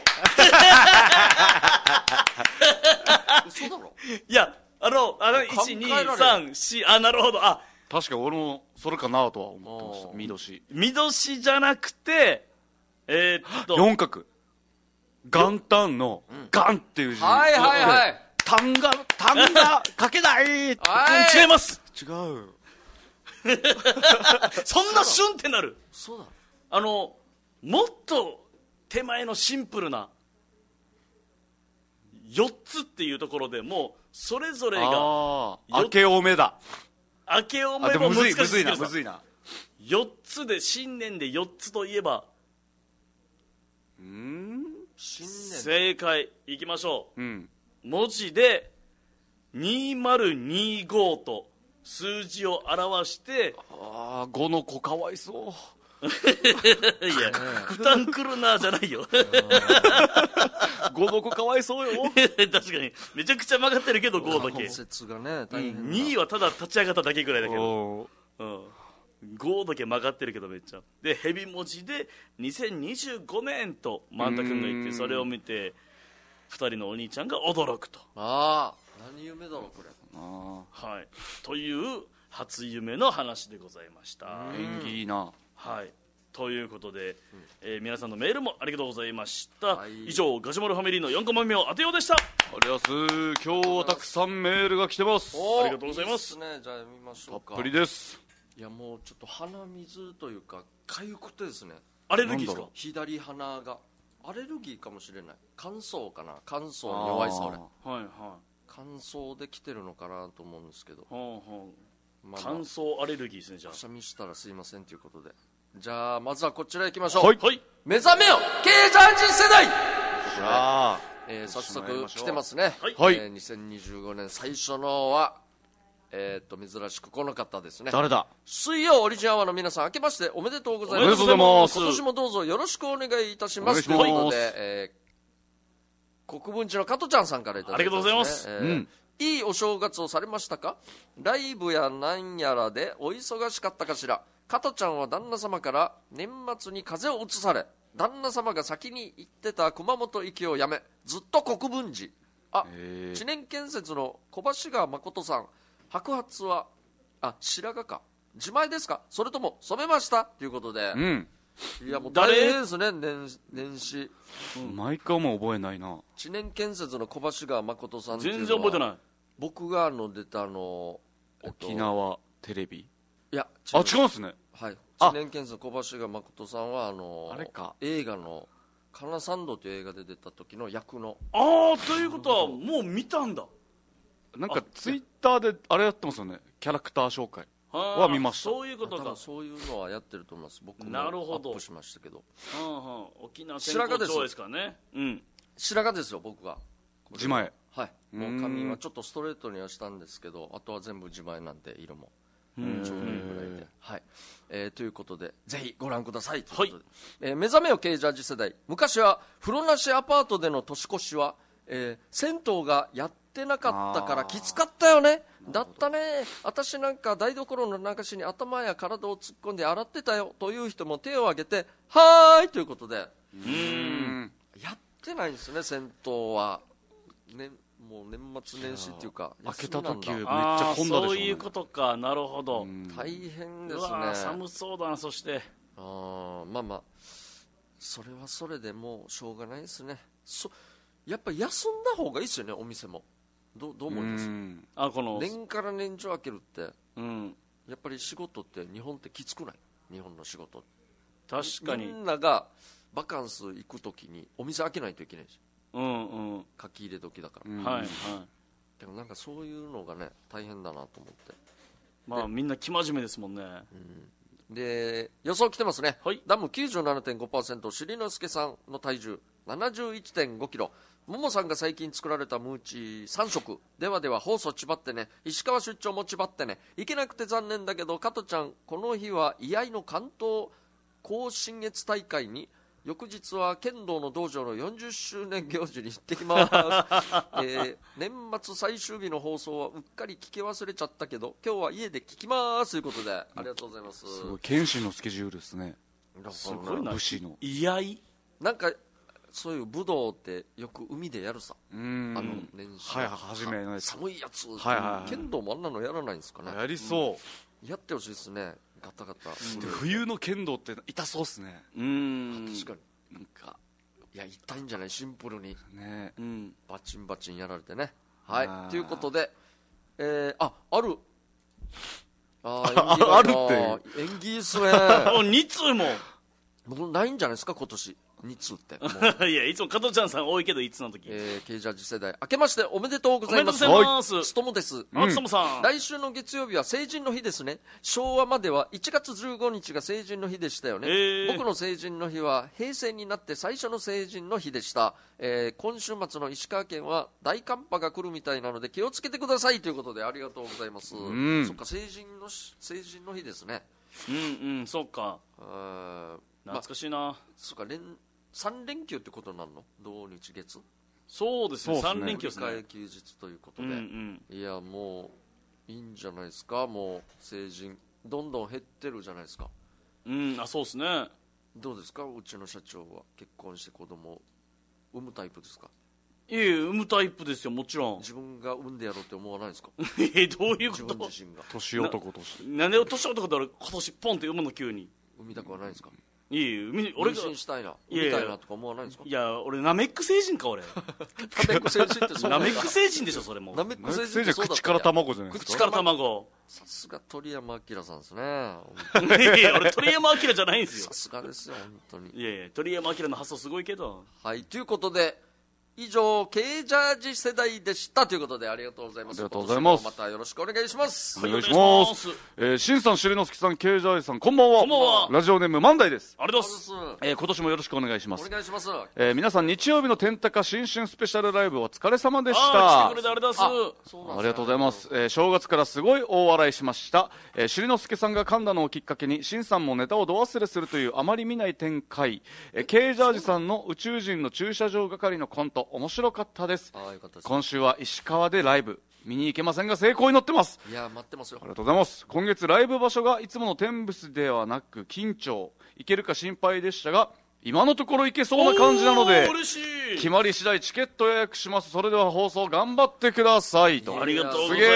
嘘だろ。 いやあのあのいちにさんしあなるほど。あ確か俺もそれかなとは思ってました。見年見年じゃなくてえー、っと四角元旦の元っていう字、うん、 はいはいはい単が単が書けない。 違います。 違うそんなシュンってなる。 そうだ。 あのもっと手前のシンプルなよっつっていうところでもうそれぞれが明けおめだ。 明けおめも難しい。 むずいなむずいな。 よっつで新年でよっつといえばうん新年正解いきましょう、 うん、 文字でにせんにじゅうごと数字を表してああごの子かわいそういや負担くるなじゃないよごの子かわいそうよ確かにめちゃくちゃ曲がってるけどごだけ説がね大変な、 うん、にいはただ立ち上がっただけぐらいだけど、うん、ごだけ曲がってるけどめっちゃでヘビ文字でにせんにじゅうごねんと万太君が言ってそれを見てふたりのお兄ちゃんが驚くと。 ああ何夢だろこれ。 あはいという初夢の話でございました。 縁起いいな。 はいということで、うんえー、皆さんのメールもありがとうございました、はい、以上ガジュマルファミリーのよんコマ目を当てようでした。 ありがとうございます。今日はたくさんメールが来てます。 ありがとうございます。 いいですね。じゃあ見ましょうか。 たっぷりです。 いやもうちょっと鼻水というか痒くてですね。 アレルギーですか。 左鼻がアレルギーかもしれない。乾燥かな。乾燥に弱いさ俺。 はいはい。 乾燥できてるのかなと思うんですけど。 はあはあまあ、乾燥アレルギーですね。じゃあくしゃみしたらすいませんということでじゃあまずはこちら行きましょう。 はい、はい、 目覚めよケイジャージ世代。 あ、 えー、早速来てますね。 はい、 えー、にせんにじゅうごねん最初のはえー、っと珍しくこの方ですね。 誰だ。 水曜オリジンアワーの皆さん明けましておめでとうございます。 おめでとうございます。 今年もどうぞよろしくお願いいたします。ということで、えー、国分寺の加トちゃんさんからいただいてます、ね、 ありがとうございます、 えーうんいいお正月をされましたか。ライブやなんやらでお忙しかったかしら。加トちゃんは旦那様から年末に風邪をうつされ旦那様が先に行ってた熊本行きをやめずっと国分寺。あ、知念建設の小橋川誠さん、白髪はあ白髪か自前ですか、それとも染めましたということで、うん、いやもう大変ですね。年, 年始、 うん、毎回も覚えないな。 知念建設の小橋川誠さんっていうのは全然覚えてない。 僕があの出たあの沖縄テレビ、 いやあ違うんですね。 はい、知念建設小橋川誠さんはあのあれか映画のカナサンドという映画で出た時の役の。 ああ、ということはもう見たんだ。 なんかツイッターであれやってますよね、キャラクター紹介は見ました。 そういうことか。 そういうのはやってると思います。僕もアなるほどップしましたけど、 うんうん、沖縄先行町ですかね。うん、 白髪ですよ僕が自前。 はい、もう髪はちょっとストレートにはしたんですけど、あとは全部自前なんで色もちょうどいいぐらいで、はい、えー、ということでぜひご覧くださいということで、はい、えー、目覚めよ軽ジャージ世代。昔は風呂なしアパートでの年越しは、えー、銭湯がやってなかったからきつかったよね。だったね、私なんか台所の流しに頭や体を突っ込んで洗ってたよという人も手を挙げてはーいということで、うーんやってないんですね銭湯は、ね、もう年末年始っていうか開けた時めっちゃ混んだでしょうね。 そういうことか。なるほど。 大変ですね。 うわ寒そうだな。そしてあまあまあそれはそれでもうしょうがないですね。そやっぱり休んだ方がいいですよね。お店もど う, どう思います？ あこの年から年中開けるって、 うん、 やっぱり仕事って日本ってきつくない？日本の仕事確かにみんながバカンス行くときにお店開けないといけないし、 うんうん、 書き入れ時だから、 うん、はいはい。 でもなんかそういうのがね大変だなと思って。 まあみんな生真面目ですもんね、 うん、で予想来てますね、 はい、 ダム きゅうじゅうななてんごパーセント しりのすけさんの体重 ななじゅういってんごキロ、ももさんが最近作られたムーチさん食ではでは放送ちばってね、石川出張もちばってね、行けなくて残念だけど加トちゃんこの日は居合の関東甲信越大会に、翌日は剣道の道場のよんじゅっしゅうねん行事に行ってきます、えー、年末最終日の放送はうっかり聞き忘れちゃったけど今日は家で聞きますということでありがとうございます。 すごい剣士のスケジュールですね。 すごいな。 武士の居合なんかそういう武道ってよく海でやるさ、あの年始、 はい、初めのやつ寒いやつ、 はいはいはい、 剣道もあんなのやらないんですかね。 やりそう、 うん、やってほしいですね。ガタガタ、うん、 冬の剣道って痛そうっすね。 うん、確かになんかいや痛いんじゃない、シンプルにね、 うん、バチンバチンやられてね。はいということで、えー、ああるああるって縁起いいっすねに通も僕ないんじゃないですか今年に通っていやいつも加藤ちゃんさん多いけどいつの時、 えー、ケイジャージ世代明けましておめでとうございます。 おめでとうございます。 つともです、 松友さん、 来週の月曜日は成人の日ですね。昭和まではいちがつじゅうごにちが成人の日でしたよね、えー、僕の成人の日は平成になって最初の成人の日でした、えー、今週末の石川県は大寒波が来るみたいなので気をつけてくださいということでありがとうございます。うん、そっか成人の成人の日ですね。 うんうんそっか、あ懐かしいな、まあ、 そっか連さん連休ってことになるの？土日月、 そうですね、さん連休ですね、 振り替え休日ということで、うんうん、いやもういいんじゃないですか。もう成人どんどん減ってるじゃないですか。 うんあそうですね。 どうですかうちの社長は結婚して子供を産むタイプですか？ いえ産むタイプですよもちろん。 自分が産んでやろうって思わないですか？ えどういうこと？ 自分自身が年男としてな、なんで年男で俺今年ポンって産むの急に？ 産みたくはないですか？ いい俺が妊娠したいな産みたいなとか思わないんですか？ いや俺ナメック星人か俺ナメック星人ってそうナメック星人でしょそれも。 ナメック星人ってそうだった。 口から卵じゃないですか。 口から卵。 さすが鳥山明さんですね。 いや俺鳥山明じゃないんですよ。 さすがですよ本当に。 いやいや鳥山明の発想すごいけど。 はいということで以上軽ジャージ世代でしたということでありがとうございます。 ありがとうございます。 またよろしくお願いします。 お願いします。えー、しんさん、しりのすきさん、軽ジャージさん、こんばんは。 こんばんは。 ラジオネーム万代です。 ありがとうございます。 えー、今年もよろしくお願いします。 お願いします。 えー、皆さん日曜日の天高新春スペシャルライブお疲れ様でした。 あー、来てくれてありがとうございます。 ありがとうございます。えー、正月からすごい大笑いしました。えー、しりのすけさんが噛んだのをきっかけに、しんさんもネタをど忘れするというあまり見ない展開。えー、軽ジャージさんの宇宙人の駐車場係のコント、面白かったです。 あー、よかったです。 今週は石川でライブ見に行けませんが成功に乗ってます。 いや待ってますよ。 ありがとうございます。今月ライブ場所がいつもの天仏ではなく近町、行けるか心配でしたが今のところいけそうな感じなので、 嬉しい。 決まり次第チケット予約します。それでは放送頑張ってくださいと。 ありがとうございます。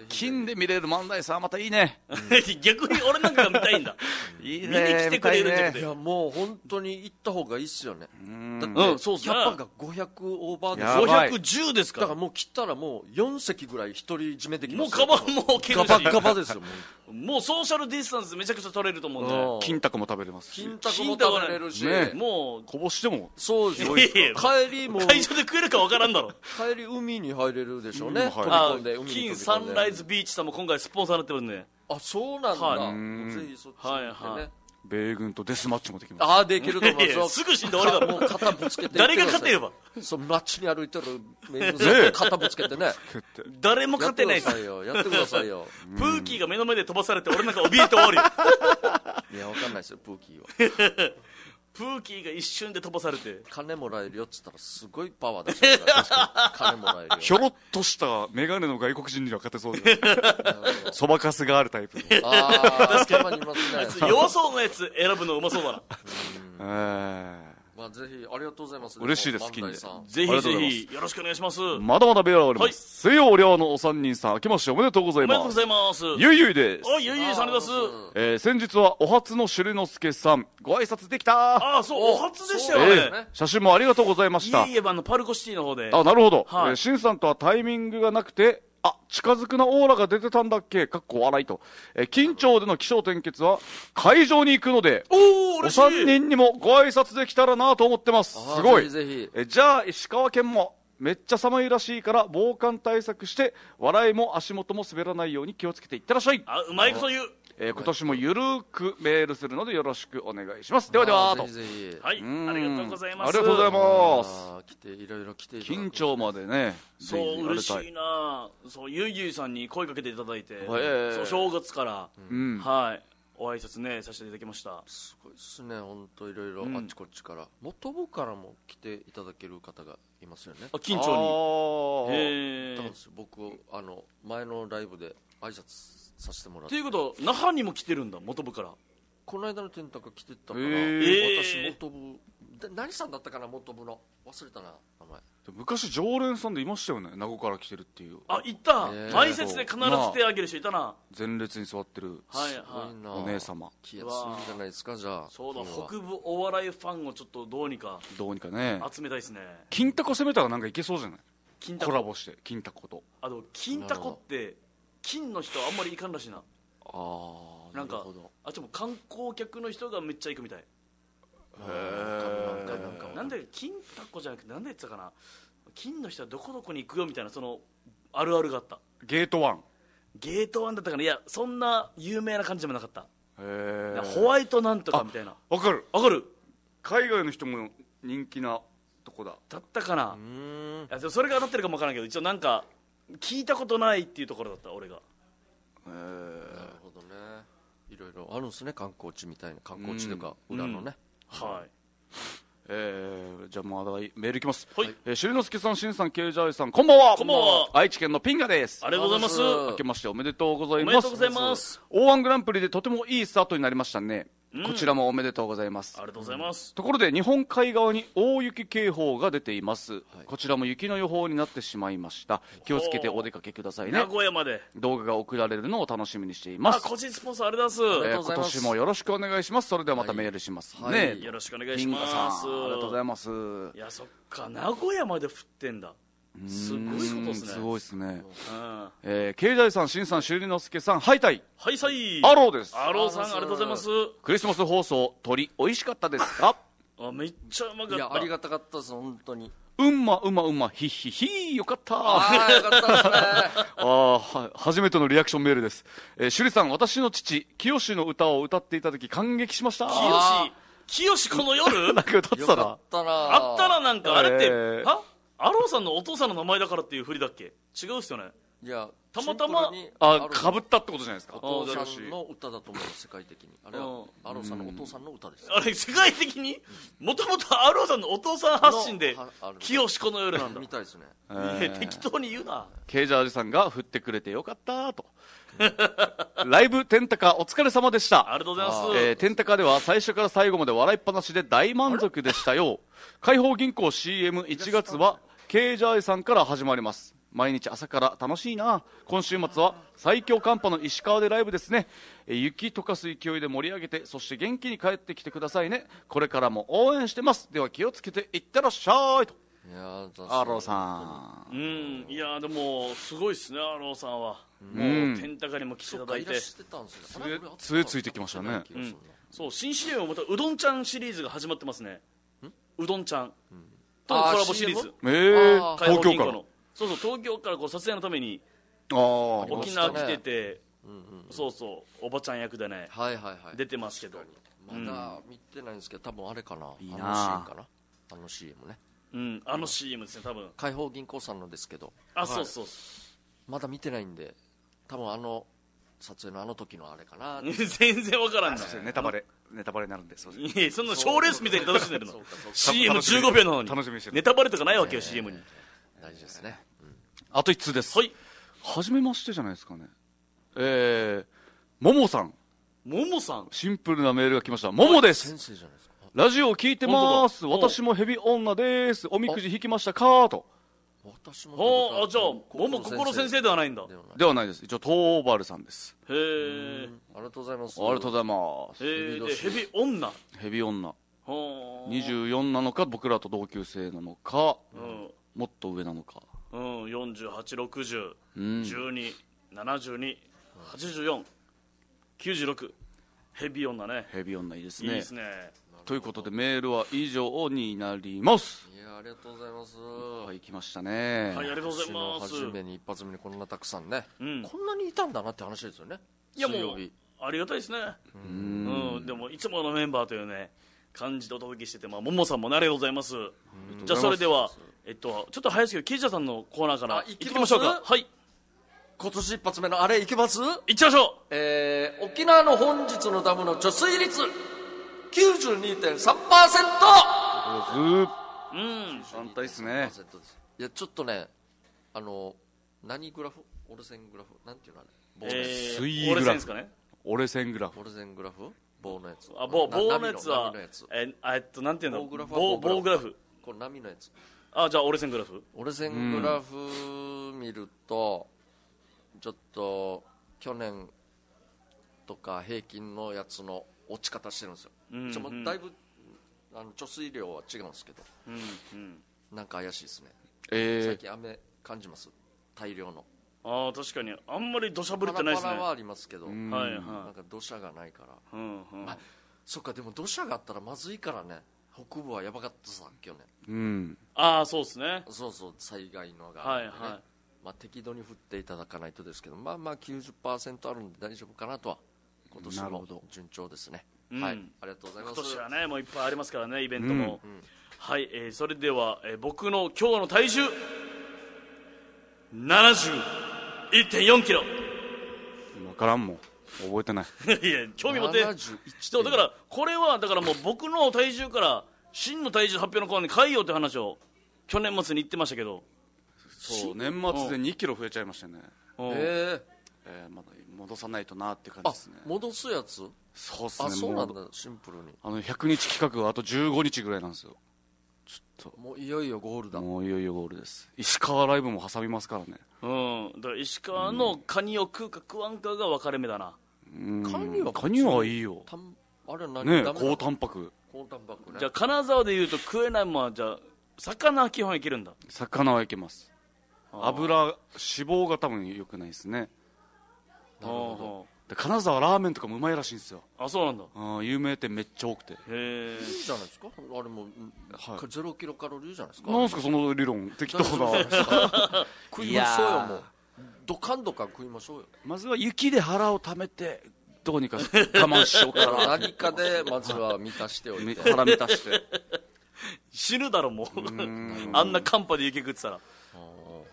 金で見れる万代さんまたいいね。 逆に俺なんかが見たいんだ。 いいね。 見に来てくれるんじゃなくて。 いやもう本当に行った方がいいっすよね。だってうん、そうっすね。 キャパがごひゃくオーバーでごひゃくじゅうですから。だからもう切ったらもうよん席ぐらい独り占めできます。 もうカバンも置けるし。 ガバガバですよ。 もうソーシャルディスタンスめちゃくちゃ取れると思うんで。 金タコも食べれますし。 金タコも食べれるし。 もうこぼしても。 そうですよ。帰りも会場で食えるかわからんだろ。 帰り海に入れるでしょうね。飛びあ込んで海に飛び込んで。 金サンライズビーチさんも今回スポンサーになってるんで。 あ、そうなんだ。ぜひそっちにはいはい。 米軍とデスマッチもできます。 ああ、できると思います。 すぐ死んで終わりだろ。 もう肩ぶつけて。 誰が勝てれば。 そう、街に歩いてる米軍さん肩ぶつけてね。 誰も勝てないです。 やってくださいよ。 プーキーが目の前で飛ばされて俺なんか怯えて終わるよ。 いや、わかんないですよ、プーキーは。 プーキーが一瞬で飛ばされて金もらえるよっつったらすごいパワー出してるから金もらえるよ。 ひょろっとしたメガネの外国人には勝てそうでそばかすがあるタイプの。 ああ、確かにいますね。 弱そうなやつ選ぶのうまそうだな。 えーまあ、ぜひありがとうございます。 嬉しいです。金でぜひぜひよろしくお願いします。 まだまだベラおります。水曜寮のお三人さん、明けましておめでとうございます。 おめでとうございます。 ゆいゆいです。 あ、ゆいゆいさんです。 えー、先日はお初のしゅりのすけさんご挨拶できた。 ああ、そう、お初でしたよね、 えー、写真もありがとうございました。 いえいえ、あのパルコシティの方で。 あ、なるほど。 はい、 えー、しんさんとはタイミングがなくて、あ、近づくなオーラが出てたんだっけかっこ笑いと。えー、緊張での起承転結は会場に行くので、 おー、 お三人にもご挨拶できたらなと思ってます。すごい。 ぜひぜひ。 え、じゃあ、石川県もめっちゃ寒いらしいから防寒対策して、笑いも足元も滑らないように気をつけていってらっしゃい。 あ、うまいこと言う。 えー、今年もゆるーくメールするのでよろしくお願いします。ではではと。 ぜひぜひ。 はい、ありがとうございます。 ありがとうございます。 来ていろいろ来て緊張までね。 そう、嬉しいな。そう、ゆいゆいさんに声かけていただいて、 えー、 そう正月から、 うん、 はい、お挨拶ねさせていただきました。 すごいですね、本当いろいろあっちこっちから、元部からも来ていただける方がいますよね。 あ、緊張に。 へえ。僕あの前のライブで挨拶させてもらって。 ということ那覇にも来てるんだ、元部から。 この間の天高来てたから、私元部何さんだったかな、元部の忘れたな名前。 昔常連さんでいましたよね、名護から来てるっていう。 あ、いた。前説で必ず手挙げる人いたな。 前列に座ってるお姉様。 気が強いんじゃないですか。じゃあそうだ、北部お笑いファンをちょっとどうにかどうにかね集めたいですね。 金タコ攻めたらなんかいけそうじゃない。 金タココラボして金タコと。 あと金タコって金の人あんまりいかんらしいな。 ああ、なんかあっちも観光客の人がめっちゃ行くみたい。へえ。 なんで金タコじゃなくてなんで言ってたかな、金の人はどこどこに行くよみたいな、そのあるあるがあった。 ゲートワンゲートワンだったかな。いや、そんな有名な感じでもなかった。 へえ。 ホワイトなんとかみたいな。 わかるわかる。 海外の人も人気なとこだ。 だったかな。いや、それが当たってるかもわからんけど、一応なんか聞いたことないっていうところだった俺が。へえ。なるほどね。いろいろあるんですね、観光地みたいな。観光地というか裏のね。 はい。 えー、じゃあまだメールいきます。 はい。 えー、しりのすけさん、しんさん、けいじゃいさん、こんばんは。 こんばんは。 愛知県のピンガです。 ありがとうございます。 明けましておめでとうございます。 おめでとうございます。 オーワングランプリでとてもいいスタートになりましたね。こちらもおめでとうございます。 ありがとうございます。 ところで日本海側に大雪警報が出ています、はい、こちらも雪の予報になってしまいました。気をつけてお出かけくださいね。 名古屋まで動画が送られるのを楽しみにしています。 あ、個人スポンサーありがとうございます。 えー、今年もよろしくお願いします。それではまたメールしますね、はいはい、 よろしくお願いします。 ありがとうございます。 いや、そっか、名古屋まで降ってんだ。すごいことですね。 すごいですね。うん、 えー、ケイジャイさん、シンさん、しゅりのすけさん、ハイタイ。 はいさい。 アローです。 アローさん、ありがとうございます。 クリスマス放送、鳥、美味しかったですか？ あ、めっちゃうまかった。 いや、ありがたかったです、本当に。 うんま、うんま、うんま、ひっひひ、よかった。 ああ、よかったですね。 ああ、は、初めてのリアクションメールです。えー、しゅりさん、私の父、清の歌を歌っていただき感激しました。 清、清この夜なんか歌ってたな。 あったな。 あったな、なんか、あれって、えー、はアローさんのお父さんの名前だからっていう振りだっけ？違うっすよね。 いやたまたまあかぶったってことじゃないですか。 お父さんの歌だと思います、世界的に。あれはアローさんのお父さんの歌です。 あれ世界的にもともとアローさんのお父さん発信で清しこの夜なんだみたいですね。 適当に言うな。 ケイジャージさんが振ってくれてよかったとライブテンタカお疲れ様でした。 ありがとうございます。 えー、テンタカでは最初から最後まで笑いっぱなしで大満足でしたよ。解放銀行 シーエムいち 月はケイジャージさんから始まります。毎日朝から楽しいな。今週末は最強寒波の石川でライブですね。え雪溶かす勢いで盛り上げて、そして元気に帰ってきてくださいね。これからも応援してます。では気をつけていってらっしゃいと。 いやアローさん、うん、いやでもすごいですね、アローさんは。もうテンタカにも来ていただいて杖ついてきましたね、 うん、そう新 シーエム もまたうどんちゃんシリーズが始まってますね。うどんちゃんとのコラボシリーズ、 えー、東京からそうそう東京からこう撮影のためにあ沖縄来てて、そうそうおばちゃん役でね、 はいはいはい、 出てますけど、 まだ見てないんですけど、多分あれかな、 いいなあのシーンかな、あの シーエム ね、 うん、あの シーエム ですね、多分解放銀行さんのですけど、 あ、はい、そうそうまだ見てないんで、多分あの撮影のあの時のあれかな全然わからんな、 ネタバレネタバレになるんで、そういやそんな賞レースみたいに楽しんでるのシーエムじゅうご 秒なのに楽しみにしてる、 ネタバレとかないわけよ、えー、シーエム に大事ですね、うん、 あといっつうです。 はい、 はじめましてじゃないですかね。えー、ももさんももさんシンプルなメールが来ました。ももです。 先生じゃないですか。 ラジオを聞いてます。私もヘビ女です。おみくじ引きましたかと。 私もあ、じゃあもも心先生ではないんだ。 ではないです。一応トーバルさんです。 へえ、 ありがとうございます。 ありがとうございます。 へえ、でヘビ女ヘビ女にじゅうよんなのか、僕らと同級生なのか、うん、もっと上なのか、 うん、よんじゅうはち、ろくじゅう、うん、じゅうに、ななじゅうに、はちじゅうよん、きゅうじゅうろく、ヘビ女ね。 ヘビ女いいですね。 いいですね。 ということでメールは以上になります。 いや、ありがとうございます。 はい、来ましたね。 はい、ありがとうございます。 初めに一発目にこんなたくさんね、 うん、 こんなにいたんだなって話ですよね。 いやもうありがたいですね。うん、うん、でもいつものメンバーというね感じでお届けしてて、まあ、ももさんもねありがとうございます。じゃあそれでは、えっと、ちょっと早いですけどケイジャーさんのコーナーからいきましょうか。はい、 今年一発目のあれいきます。 いっちゃいましょう。 えー、沖縄の本日のダムの貯水率 きゅうじゅうにてんさんパーセント。 うん、反対ですね。 いやちょっとね、あの何グラフ、折れ線グラフなんていうのあれ、 棒のやつ、えー、 水グラフですかね。折れ線グラフ、 折れ線グラフ、棒のやつ、 あ、棒棒のやつはえー、えっとなんていうの、棒グラフ、棒棒グラフ、 これ波のやつ。 あ、じゃあ折れ線グラフ、 折れ線グラフ見ると、うん、ちょっと去年とか平均のやつの落ち方してるんですよ。うんうん、ちょもだいぶあの貯水量は違うんですけど、うんうん、なんか怪しいですね、えー、最近雨感じます、大量の。 ああ、確かにあんまり土砂降りってないですね。 パラパラはありますけど、はいはい、なんか土砂がないから、 うんうん、 あ、そっか、でも土砂があったらまずいからね、北部はやばかったさ去年、 うん、 ああそうですね、 そうそう、災害のが、ね、 はいはい、 まあ、適度に降っていただかないとですけど、まあまあ きゅうじゅっパーセント あるんで大丈夫かなとは、今年も順調ですね。はい、うん、ありがとうございます。 今年はねもういっぱいありますからね、イベントも、うんうん、はい、えー、それでは、えー、僕の今日の体重 ななじゅういってんよんキロ。 分からんもん、覚えてないいや興味持って。そうだからこれはだからもう僕の体重から真の体重発表の頃に変えようって話を去年末に言ってましたけど、 そう年末でにキロ増えちゃいましたね。 えーえー、まだ戻さないとなって感じですね。 戻すやつ。 そうっすね。 あ、そうなんだ、シンプルに。 あのひゃくにち企画があとじゅうごにちぐらいなんですよ。ちょっともういよいよゴールだ。 もういよいよゴールです。石川ライブも挟みますからね。 うん、だから石川のカニを食うか食わんかが分かれ目だな。 うん、カニはカニはいいよ。 あれは何ね、高タンパク。 高タンパクね。 じゃあ金沢でいうと食えないもんは、じゃあ魚は基本いけるんだ。 魚はいけます。油脂肪が多分良くないですね。 なるほど。 で金沢ラーメンとかもうまいらしいんですよ。 あ、そうなんだ。 あ、有名店めっちゃ多くて。へえ。いいじゃないですか。あれも、はい、ゼロキロカロリーじゃないですか。 なんすかその理論、適当な。 食いましょうよ、もう。ドカンドカン食いましょうよ。 まずは雪で腹を溜めてどうにか我慢しようかな。 何かでまずは満たしておいて腹満たして死ぬだろもうあんな寒波で雪食ってたら。い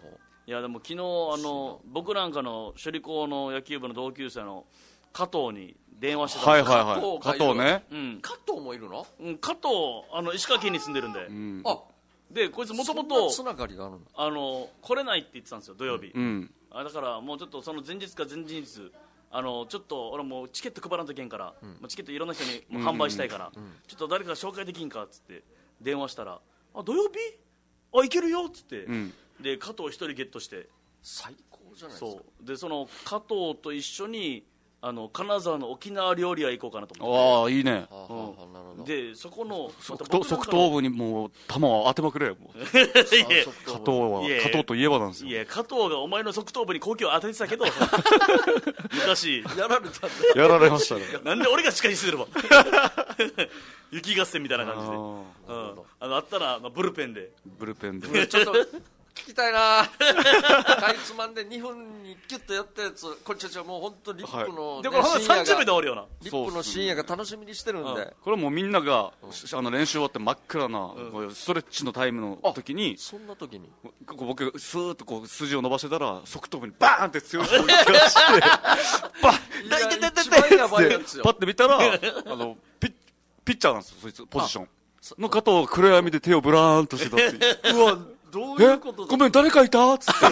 いやでも昨日あの僕なんかの首里高の野球部の同級生の加藤に電話してたんですよ。 はいはいはい。加藤ね。 うん。加藤もいるの？ うん、加藤あの石川県に住んでるんで。うん、 あ、 でこいつもともとつながりがあるの？ あの来れないって言ってたんですよ土曜日。 うん。 あだからもうちょっとその前日か前日日あのちょっと俺もうチケット配らんといけんから、うん、チケットいろんな人にも販売したいから、うんうん、ちょっと誰か紹介できんかっつって電話したら、あ土曜日あ行けるよっつって、うん、で加藤一人ゲットして最高じゃないですか。 そうでその加藤と一緒にあの金沢の沖縄料理屋行こうかなと思って。 ああいいね、 うん、でそこの側頭部にもう球を当てまくれよもう加藤は加藤といえばなんですよ。 いや加藤がお前の側頭部に高級を当ててたけど昔やられたんだ。 やられましたね。 なんで俺が司会すれば雪合戦みたいな感じで、あ、うん、あのあったら、まあ、ブルペンでブルペンでちょっと聞きたいなかいつまんでにふんにキュッとやったやつ、これちょちょもう本当リップの、 はい、でもさんじゅうびょうで終わるよな。 リップの深夜が楽しみにしてるんで、うん、 これはもうみんなが、うん、あの練習終わって真っ暗な、うん、ストレッチのタイムの時に、 そんな時に僕スーッとこう筋を伸ばしてたら側頭部にバーンって強い攻撃がしてバッいや一番やばいやつよ。 パッて見たらあのピッピッチャーなんですよそいつポジションの加藤が暗闇で手をブラーンとしてたっていううわどういうことだ。 ごめん誰かいたっつって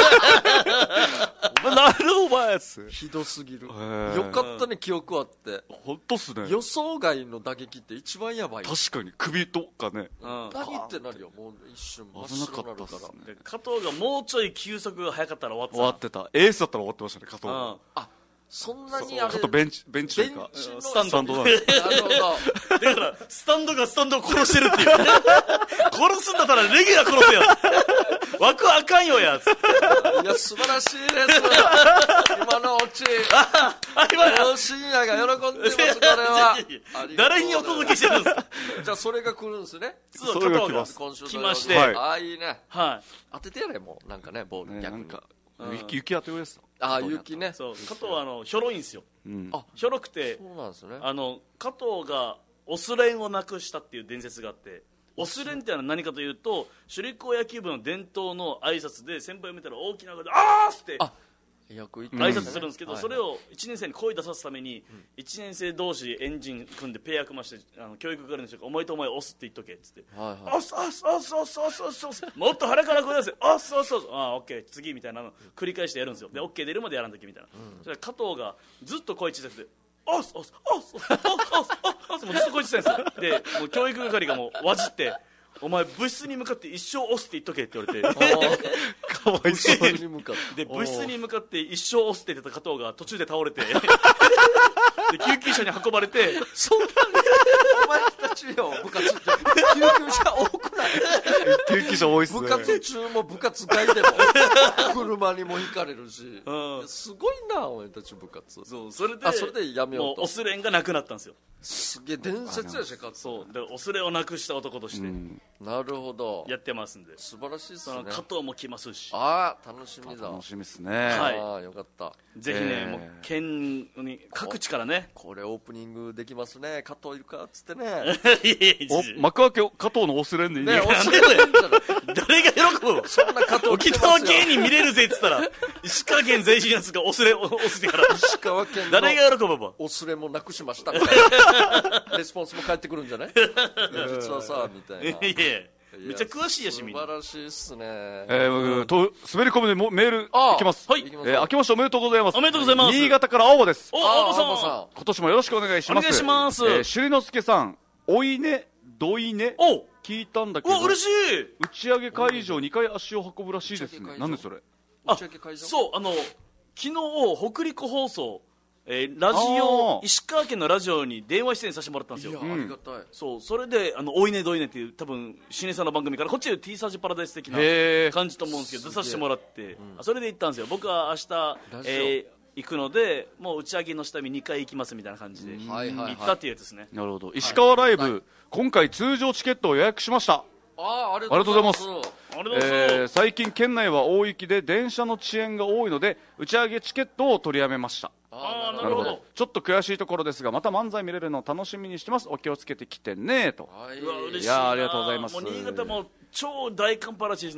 お前なるお前っつひどすぎる。よかったね記憶あって。 本当っすね。 予想外の打撃って一番やばい。 確かに首とかね、 うん、何ってなるよ。もう一瞬真っ白になるから。 で加藤がもうちょい球速が速かったら終わってた。 終わってた。エースだったら終わってましたね加藤、うん、 あそんなにあれ加藤ベンチベンチというかスタンドなんですなるほど。 だからスタンドがスタンドを殺してるっていう殺すんだったらレギュラー殺せよ枠あかんよやつ。 いや素晴らしいです今のオチ。あ今深夜が喜んでます。これは誰にお届けしてるんですか。 じゃあそれが来るんですね。 そうそれが来ます。 今週来まして、 はい、ああいいね、 はい、 当ててやれもうなんかねボール、ね、逆になんか雪雪当てようです。 ああ雪ね。 そう加藤はあのひょろいんですよ、うん、あひょろくてそうなんですね。 あの加藤がオスレンをなくしたっていう伝説があって、オスレンってのは何かというと首里高野球部の伝統の挨拶で先輩を見たら大きな声であーっって挨拶するんですけど、うん、それをいちねん生に声出さすために、うん、いちねん生同士エンジン組んでペア組ましてあの教育係の人がお前とお前押すって言っとけっつって、はいはい、押す押す押す押す押す押す押すもっと腹から声出せ押す押す押すああオッケー次みたいなの繰り返してやるんですよ。でオッケー出るまでやらんときみたいな、うん、それ加藤がずっと声小さくて押す押す押す押す押す押すもうずっと声小さいんですよ。でもう教育係がもうわじってお前部室に向かって一生押すって言っとけって言われてかわいそうに向かってで部室に向かって一生押すって言ってた加藤が途中で倒れてで救急車に運ばれてそんなにお前たちよ部活って救急車多くない救急車多いっすね。 部活中も部活外でも車にもひかれるし、うん、すごいなお前たち部活。 そうそれであそれでやめようともうオスレンがなくなったんですよ。 すげえ伝説やしかつそうでオスレンをなくした男として、うん、 なるほどやってますんで素晴らしいですね。 加藤も来ますしああ楽しみだ。 楽しみですね。 はい、 ああよかった。 ぜひね、えー、もう県に各地からねこれオープニングできますね。加藤いるかっつってねお幕開け加藤のオスレンでいいね。 オスレン誰が喜ぶそんな加藤沖縄芸人見れるぜっつったら石川県全身のやつがオスレン押してから石川県の誰が喜ぶばオスレンもなくしましたみたいなレスポンスも返ってくるんじゃない実はさみたいな。いやめっちゃ詳しいやしみんな。 素晴らしいっすね。 えーうん、と滑り込むでもメールいきます。 はい。 えー、明けましておめでとうございます。 おめでとうございます。 新潟から青葉です。 お青葉さん。 今年もよろしくお願いします。 お願いします。 えー、首里之助さん、おいねどいね聞いたんだけど。 お嬉しい。 打ち上げ会場にかい足を運ぶらしいですね。なんでそれ？ あ、そうあの昨日北陸放送。えー、ラジオ石川県のラジオに電話出演させてもらったんですよ。 いやありがたい。 そうそれであのおいねどいねっていう多分シネさんの番組からこっちで T サージパラダイス的な感じと思うんですけど出させてもらって、うん、それで行ったんですよ。僕は明日、えー、行くのでもう打ち上げの下見にかい行きますみたいな感じで行ったっていうやつですね。 なるほど。石川ライブ、はい、今回通常チケットを予約しました。 ああ、ありがとうございます。 えー、最近県内は大雪で電車の遅延が多いので打ち上げチケットを取りやめました。 ああなるほど。 ちょっと悔しいところですがまた漫才見れるのを楽しみにしてます。お気をつけてきてねと。 はい、うわ嬉しいな。 いやありがとうございます。 もう新潟も超大寒波らしいですね。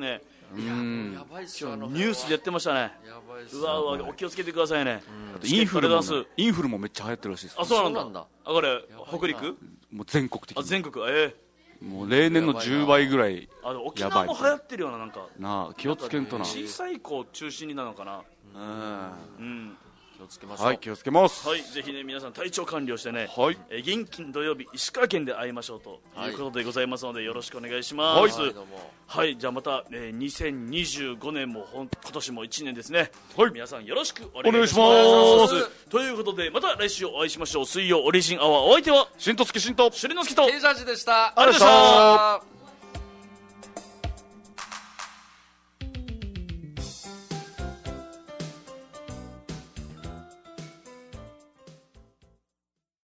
いやもうやばいっすよ、あのニュースでやってましたね。 やばいっす。 うわうわ、お気をつけてくださいね。 あとインフルも、ね、インフルもめっちゃ流行ってるらしいです。 あ、そうなんだ。あ、これ北陸？ もう全国的に。 あ、全国。ええもう例年のじゅうばいぐらい。 あ、沖縄も流行ってるような、なんかなあ、気をつけんとな。 小さい子中心になるのかな。 うん。 気をつけましょう。 はい、気をつけます。 はい、ぜひね皆さん体調管理をしてね、 はい、 え元気に土曜日石川県で会いましょうということでございますので、よろしくお願いします。はい、はい、じゃあまた、えー、にせんにじゅうごねんもほん今年もいちねんですね。はい、皆さんよろしくお願いします。ということでまた来週お会いしましょう。水曜オリジンアワー、お相手は新とつき新としゅりのすきとケイジャージでした。 ありがとうございました。